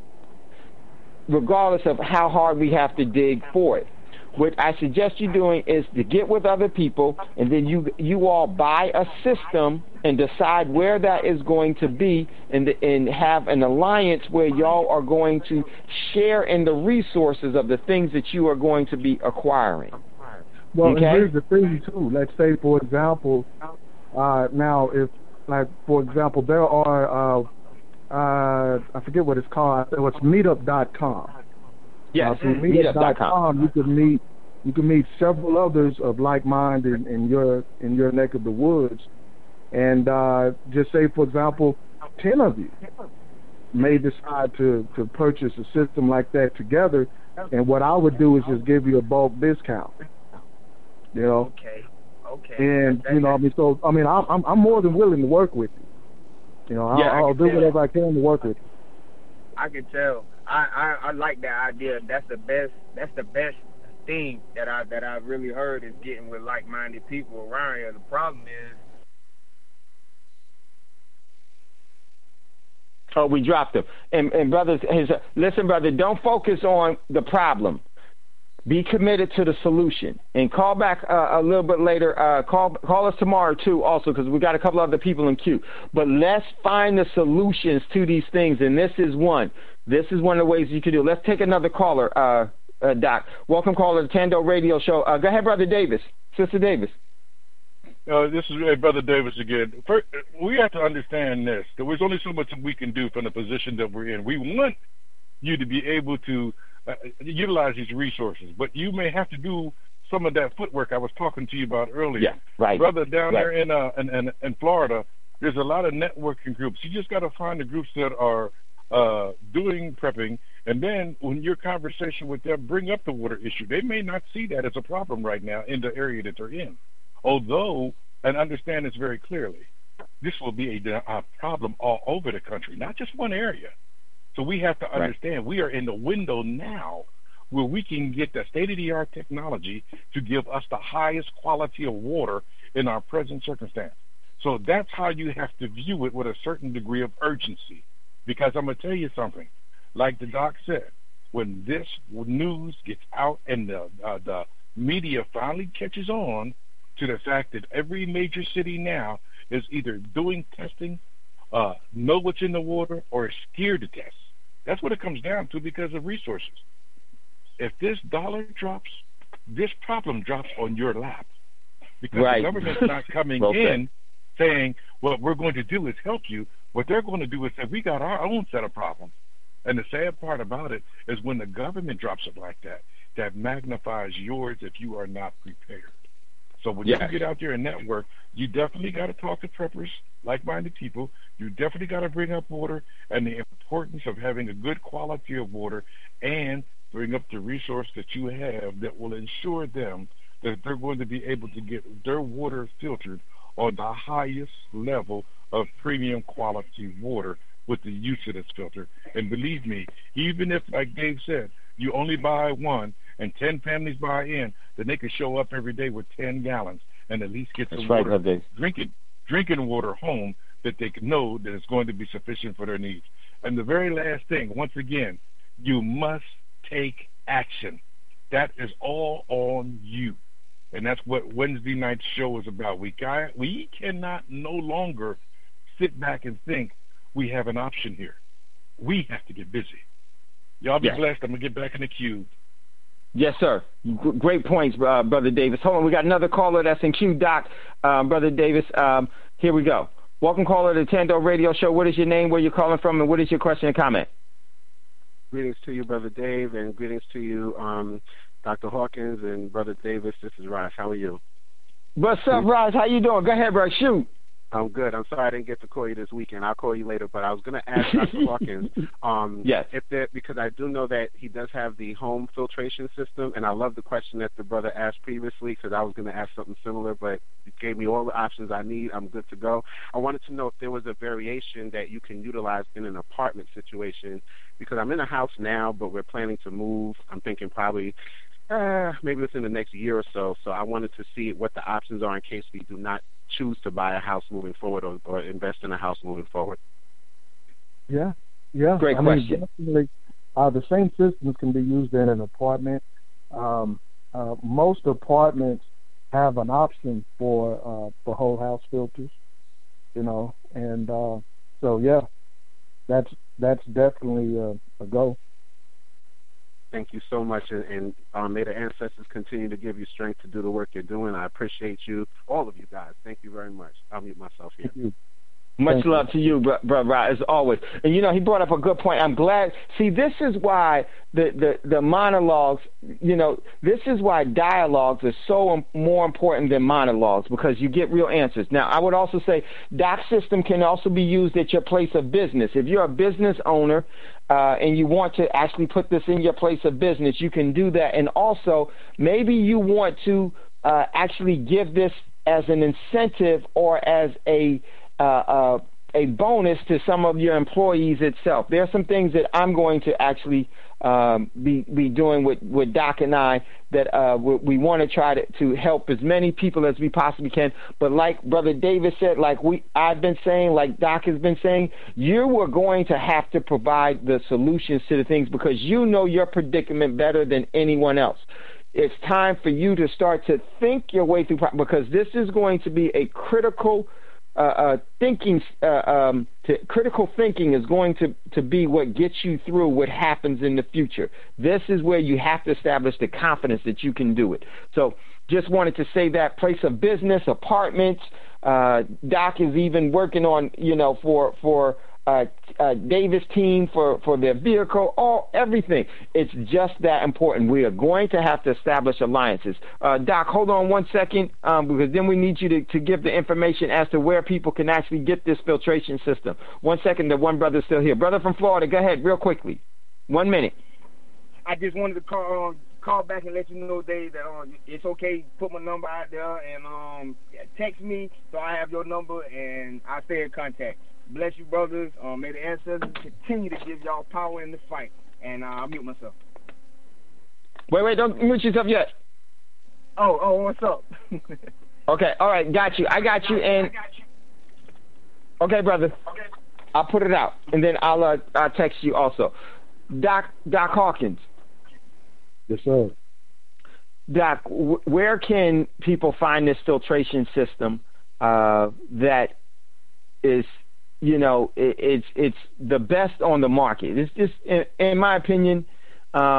regardless of how hard we have to dig for it. What I suggest you doing is to get with other people, and then you you all buy a system and decide where that is going to be, and and have an alliance where y'all are going to share in the resources of the things that you are going to be acquiring. Well, okay? And here's the thing too. Let's say, for example, uh, now if, like, for example, there are uh, uh, I forget what it's called. It was meetup dot com. Yes, uh, from meetup dot com, you can meet you can meet several others of like mind in, in your in your neck of the woods, and uh, just say, for example, ten of you may decide to to purchase a system like that together, and what I would do is just give you a bulk discount. You know. Okay. Okay. And you know, I mean, so I mean, I'm I'm more than willing to work with you. You know, I'll, yeah, I'll do whatever I can to work with you. I can tell. I, I, I like that idea. That's the best. That's the best thing that I that I've really heard is getting with like-minded people around here. The problem is, oh, we dropped him. And, and brothers, his, listen, brother, don't focus on the problem. Be committed to the solution. And call back uh, a little bit later. Uh, call call us tomorrow, too, also, because we got a couple other people in queue. But let's find the solutions to these things, and this is one. This is one of the ways you can do it. Let's take another caller, uh, uh, Doc. Welcome, caller, to Tando Radio Show. Uh, go ahead, Brother Davis. Sister Davis. Uh, this is uh, Brother Davis again. First, we have to understand this. There's only so much we can do from the position that we're in. We want you to be able to uh, utilize these resources, but you may have to do some of that footwork I was talking to you about earlier. Yeah, right. Brother, down right. there in, uh, in, in, in Florida, there's a lot of networking groups. You just got to find the groups that are uh, doing prepping, and then when your conversation with them, bring up the water issue. They may not see that as a problem right now in the area that they're in. Although, and understand this very clearly, this will be a, a problem all over the country, not just one area. So we have to understand right. we are in the window now where we can get the state-of-the-art technology to give us the highest quality of water in our present circumstance. So that's how you have to view it, with a certain degree of urgency. Because I'm going to tell you something. Like the doc said, when this news gets out and the, uh, the media finally catches on to the fact that every major city now is either doing testing, uh, know what's in the water, or is scared to test. That's what it comes down to, because of resources. if this dollar drops, this problem drops on your lap. Because right. the government's not coming well in saying, what we're going to do is help you. What they're going to do is say, we got our own set of problems. And the sad part about it is when the government drops it like that, that magnifies yours if you are not prepared. So when yes. you get out there and network, you definitely got to talk to preppers, like-minded people. You definitely got to bring up water and the importance of having a good quality of water, and bring up the resource that you have that will ensure them that they're going to be able to get their water filtered on the highest level of premium quality water with the use of this filter. And believe me, even if, like Dave said, you only buy one and ten families buy in, then they can show up every day with ten gallons and at least get some That's water, right, drinking, drinking water home that they can know that it's going to be sufficient for their needs. And the very last thing, once again, you must take action. That is all on you. And that's what Wednesday night's show is about. We got, we cannot no longer sit back and think we have an option here. We have to get busy. Y'all be yes. blessed. I'm going to get back in the queue. Yes, sir. G- great points, uh, Brother Davis. Hold on. We got another caller that's in queue, Doc. Um, Brother Davis, um, here we go. Welcome, caller, to the Tando Radio Show. What is your name, where you're calling from, and what is your question and comment? Greetings to you, Brother Dave, and greetings to you, um, Doctor Hawkins, and Brother Davis. This is Raj. How are you? What's up, Raj? How you doing? Go ahead, bro. Shoot. I'm good. I'm sorry I didn't get to call you this weekend. I'll call you later. But I was going to ask Doctor Hawkins, um, yes. if there, because I do know that he does have the home filtration system, and I love the question that the brother asked previously, because I was going to ask something similar, but he gave me all the options I need. I'm good to go. I wanted to know if there was a variation that you can utilize in an apartment situation, because I'm in a house now, but we're planning to move. I'm thinking probably uh, maybe within the next year or so. So I wanted to see what the options are in case we do not choose to buy a house moving forward, or, or invest in a house moving forward. Yeah, yeah. Great I question. Mean, definitely, uh, the same systems can be used in an apartment. Um, uh, most apartments have an option for uh, for whole house filters, you know, and uh, so yeah, that's that's definitely a, a go. Thank you so much, and, and um, may the ancestors continue to give you strength to do the work you're doing. I appreciate you, all of you guys. Thank you very much. I'll mute myself here. Thank you. Much Thank love you. to you, bro, bro, as always. And, you know, he brought up a good point. I'm glad. See, this is why the, the, the monologues, you know, this is why dialogues are so more important than monologues, because you get real answers. Now, I would also say doc system can also be used at your place of business. If you're a business owner uh, and you want to actually put this in your place of business, you can do that. And also, maybe you want to uh, actually give this as an incentive or as a Uh, uh, a bonus to some of your employees itself. There are some things that I'm going to actually um, be be doing with, with Doc and I that uh, we, we want to try to, to help as many people as we possibly can. But like Brother Davis said, like we I've been saying, like Doc has been saying, you were going to have to provide the solutions to the things, because you know your predicament better than anyone else. It's time for you to start to think your way through, because this is going to be a critical Uh, uh, thinking, uh, um, to, critical thinking is going to, to be what gets you through what happens in the future. This is where you have to establish the confidence that you can do it. So just wanted to say that place of business, apartments, uh, Doc is even working on, you know, for, for uh, uh, Davis team for, for their vehicle, all everything. It's just that important. We are going to have to establish alliances. Uh, Doc, hold on one second, um, because then we need you to, to give the information as to where people can actually get this filtration system. One second, the one brother's still here. Brother from Florida, go ahead, real quickly. One minute. I just wanted to call um, call back and let you know, Dave, that um, it's okay. Put my number out there and um, text me so I have your number and I stay in contact. Bless you, brothers. Um, may the ancestors continue to give y'all power in the fight. And uh, I'll mute myself. Wait, wait, don't mute yourself yet. Oh, oh, what's up? Okay, all right, got you. I got you. And okay, brother. Okay. I'll put it out, and then I'll uh, I'll text you also. Doc Doc Hawkins. Yes, sir. Doc, w- where can people find this filtration system uh, that is, you know, it, it's it's the best on the market? It's just, in, in my opinion, um,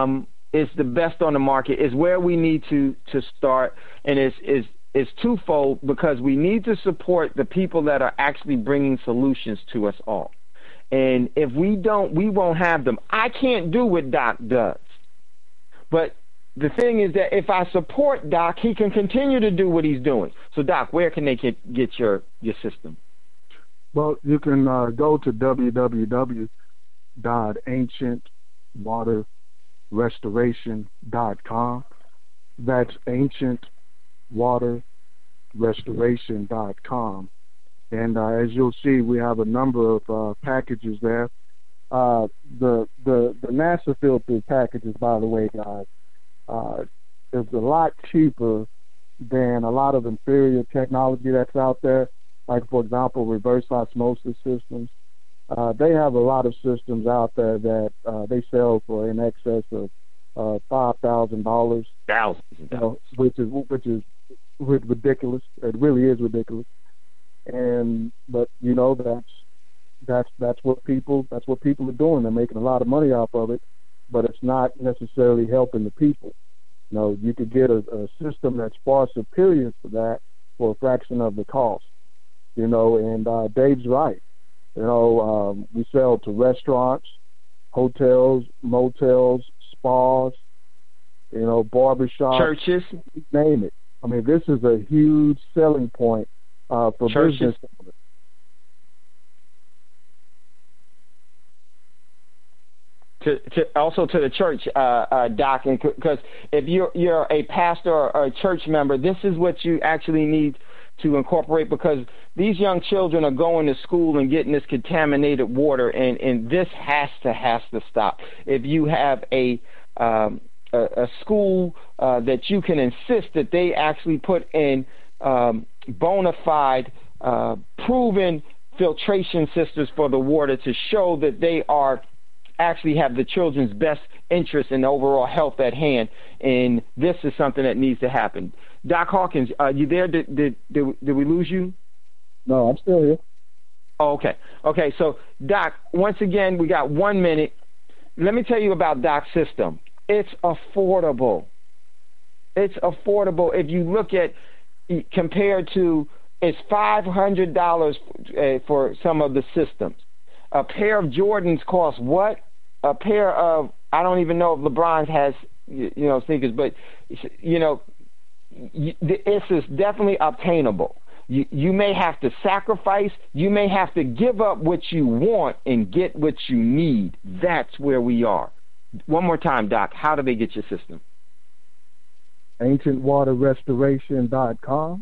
is the best on the market, is where we need to, to start, and it's, it's, it's twofold, because we need to support the people that are actually bringing solutions to us all. And if we don't, we won't have them. I can't do what Doc does. But the thing is that if I support Doc, he can continue to do what he's doing. So, Doc, where can they get, get your, your system? Well, you can uh, go to w w w dot ancient water restoration dot com. That's ancient water restoration dot com. And uh, as you'll see, we have a number of uh, packages there. Uh, the the the NASA filter packages, by the way, guys, uh, is a lot cheaper than a lot of inferior technology that's out there. Like, for example, reverse osmosis systems. Uh, they have a lot of systems out there that uh, they sell for in excess of uh, five thousand dollars. Thousands, you know, which is which is ridiculous. It really is ridiculous. And but you know that's that's that's what people that's what people are doing. They're making a lot of money off of it, but it's not necessarily helping the people. You know, you could get a, a system that's far superior to that for a fraction of the cost. You know, and uh, Dave's right. You know, um, we sell to restaurants, hotels, motels, spas, you know, barbershops, churches, name it. I mean, this is a huge selling point uh, for churches. business owners. To, to also to the church, uh, uh, Doc, because if you're you're a pastor or a church member, this is what you actually need to incorporate, because these young children are going to school and getting this contaminated water, and, and this has to has to stop. If you have a um, a, a school uh, that you can insist that they actually put in um, bona fide, uh, proven filtration systems for the water to show that they are actually have the children's best interest and overall health at hand, and this is something that needs to happen. Doc Hawkins, are you there? Did, did, did, did we lose you? No, I'm still here. Oh, okay. Okay, so, Doc, once again, we got one minute. Let me tell you about Doc's system. It's affordable. It's affordable. If you look at, compared to, it's five hundred dollars uh, for some of the systems. A pair of Jordans costs what? A pair of, I don't even know if LeBron has, you know, sneakers, but, you know, this is definitely obtainable. You, you may have to sacrifice. You may have to give up what you want and get what you need. That's where we are. One more time, Doc, how do they get your system? ancient water restoration dot com.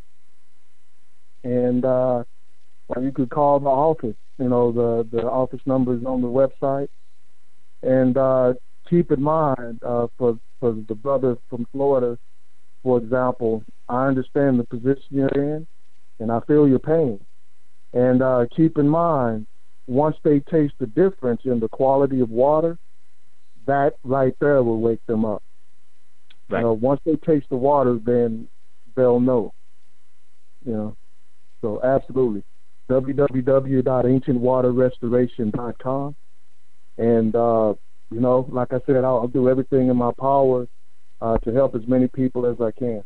And uh, well, you could call the office. You know, the, the office number is on the website. And uh, keep in mind, uh, for, for the brother from Florida, for example, I understand the position you're in, and I feel your pain. And uh, keep in mind, once they taste the difference in the quality of water, that right there will wake them up. Right. You know, once they taste the water, then they'll know. You know, so absolutely. w w w dot ancient water restoration dot com. And, uh, you know, like I said, I'll, I'll do everything in my power uh, to help as many people as I can.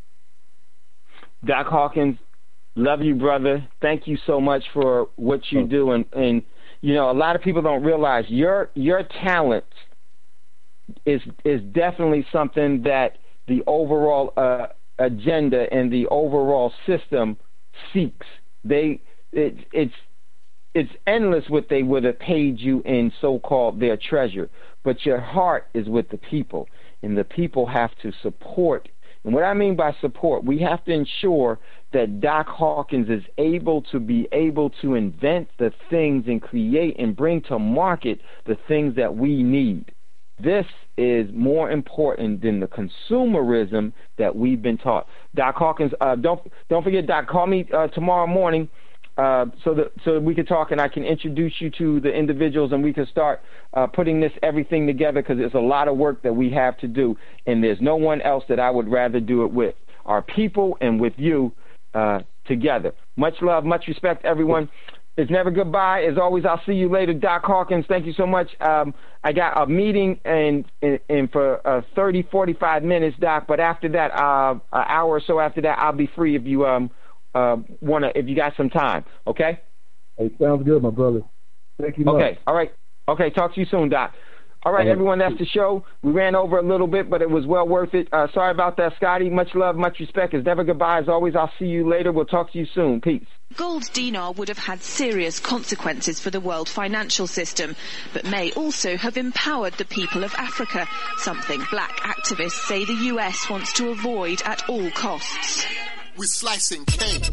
Doc Hawkins, love you, brother. Thank you so much for what you do. And, and you know, a lot of people don't realize your your talent is is definitely something that the overall uh, agenda and the overall system seeks. They it, it's it's endless what they would have paid you in so-called their treasure, but your heart is with the people, and the people have to support. And what I mean by support, we have to ensure that Doc Hawkins is able to be able to invent the things and create and bring to market the things that we need. This is more important than the consumerism that we've been taught. Doc Hawkins, uh, don't don't forget, Doc, call me uh, tomorrow morning uh, so that so that we can talk and I can introduce you to the individuals and we can start uh, putting this everything together, because it's a lot of work that we have to do, and there's no one else that I would rather do it with. Our people and with you uh, together. Much love, much respect, everyone. It's never goodbye. As always, I'll see you later. Doc Hawkins, thank you so much. Um, I got a meeting in, in, in for uh, thirty, forty-five minutes, Doc, but after that, uh, an hour or so after that, I'll be free if you um uh, want to, if you got some time, okay? Hey, sounds good, my brother. Thank you much. Okay, all right. Okay, talk to you soon, Doc. All right, everyone, that's the show. We ran over a little bit, but it was well worth it. Uh, sorry about that, Scotty. Much love, much respect. It's never goodbye. As always, I'll see you later. We'll talk to you soon. Peace. Gold dinar would have had serious consequences for the world financial system, but may also have empowered the people of Africa, something black activists say the U S wants to avoid at all costs. We're slicing cake.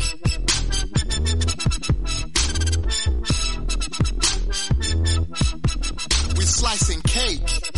We're slicing cake.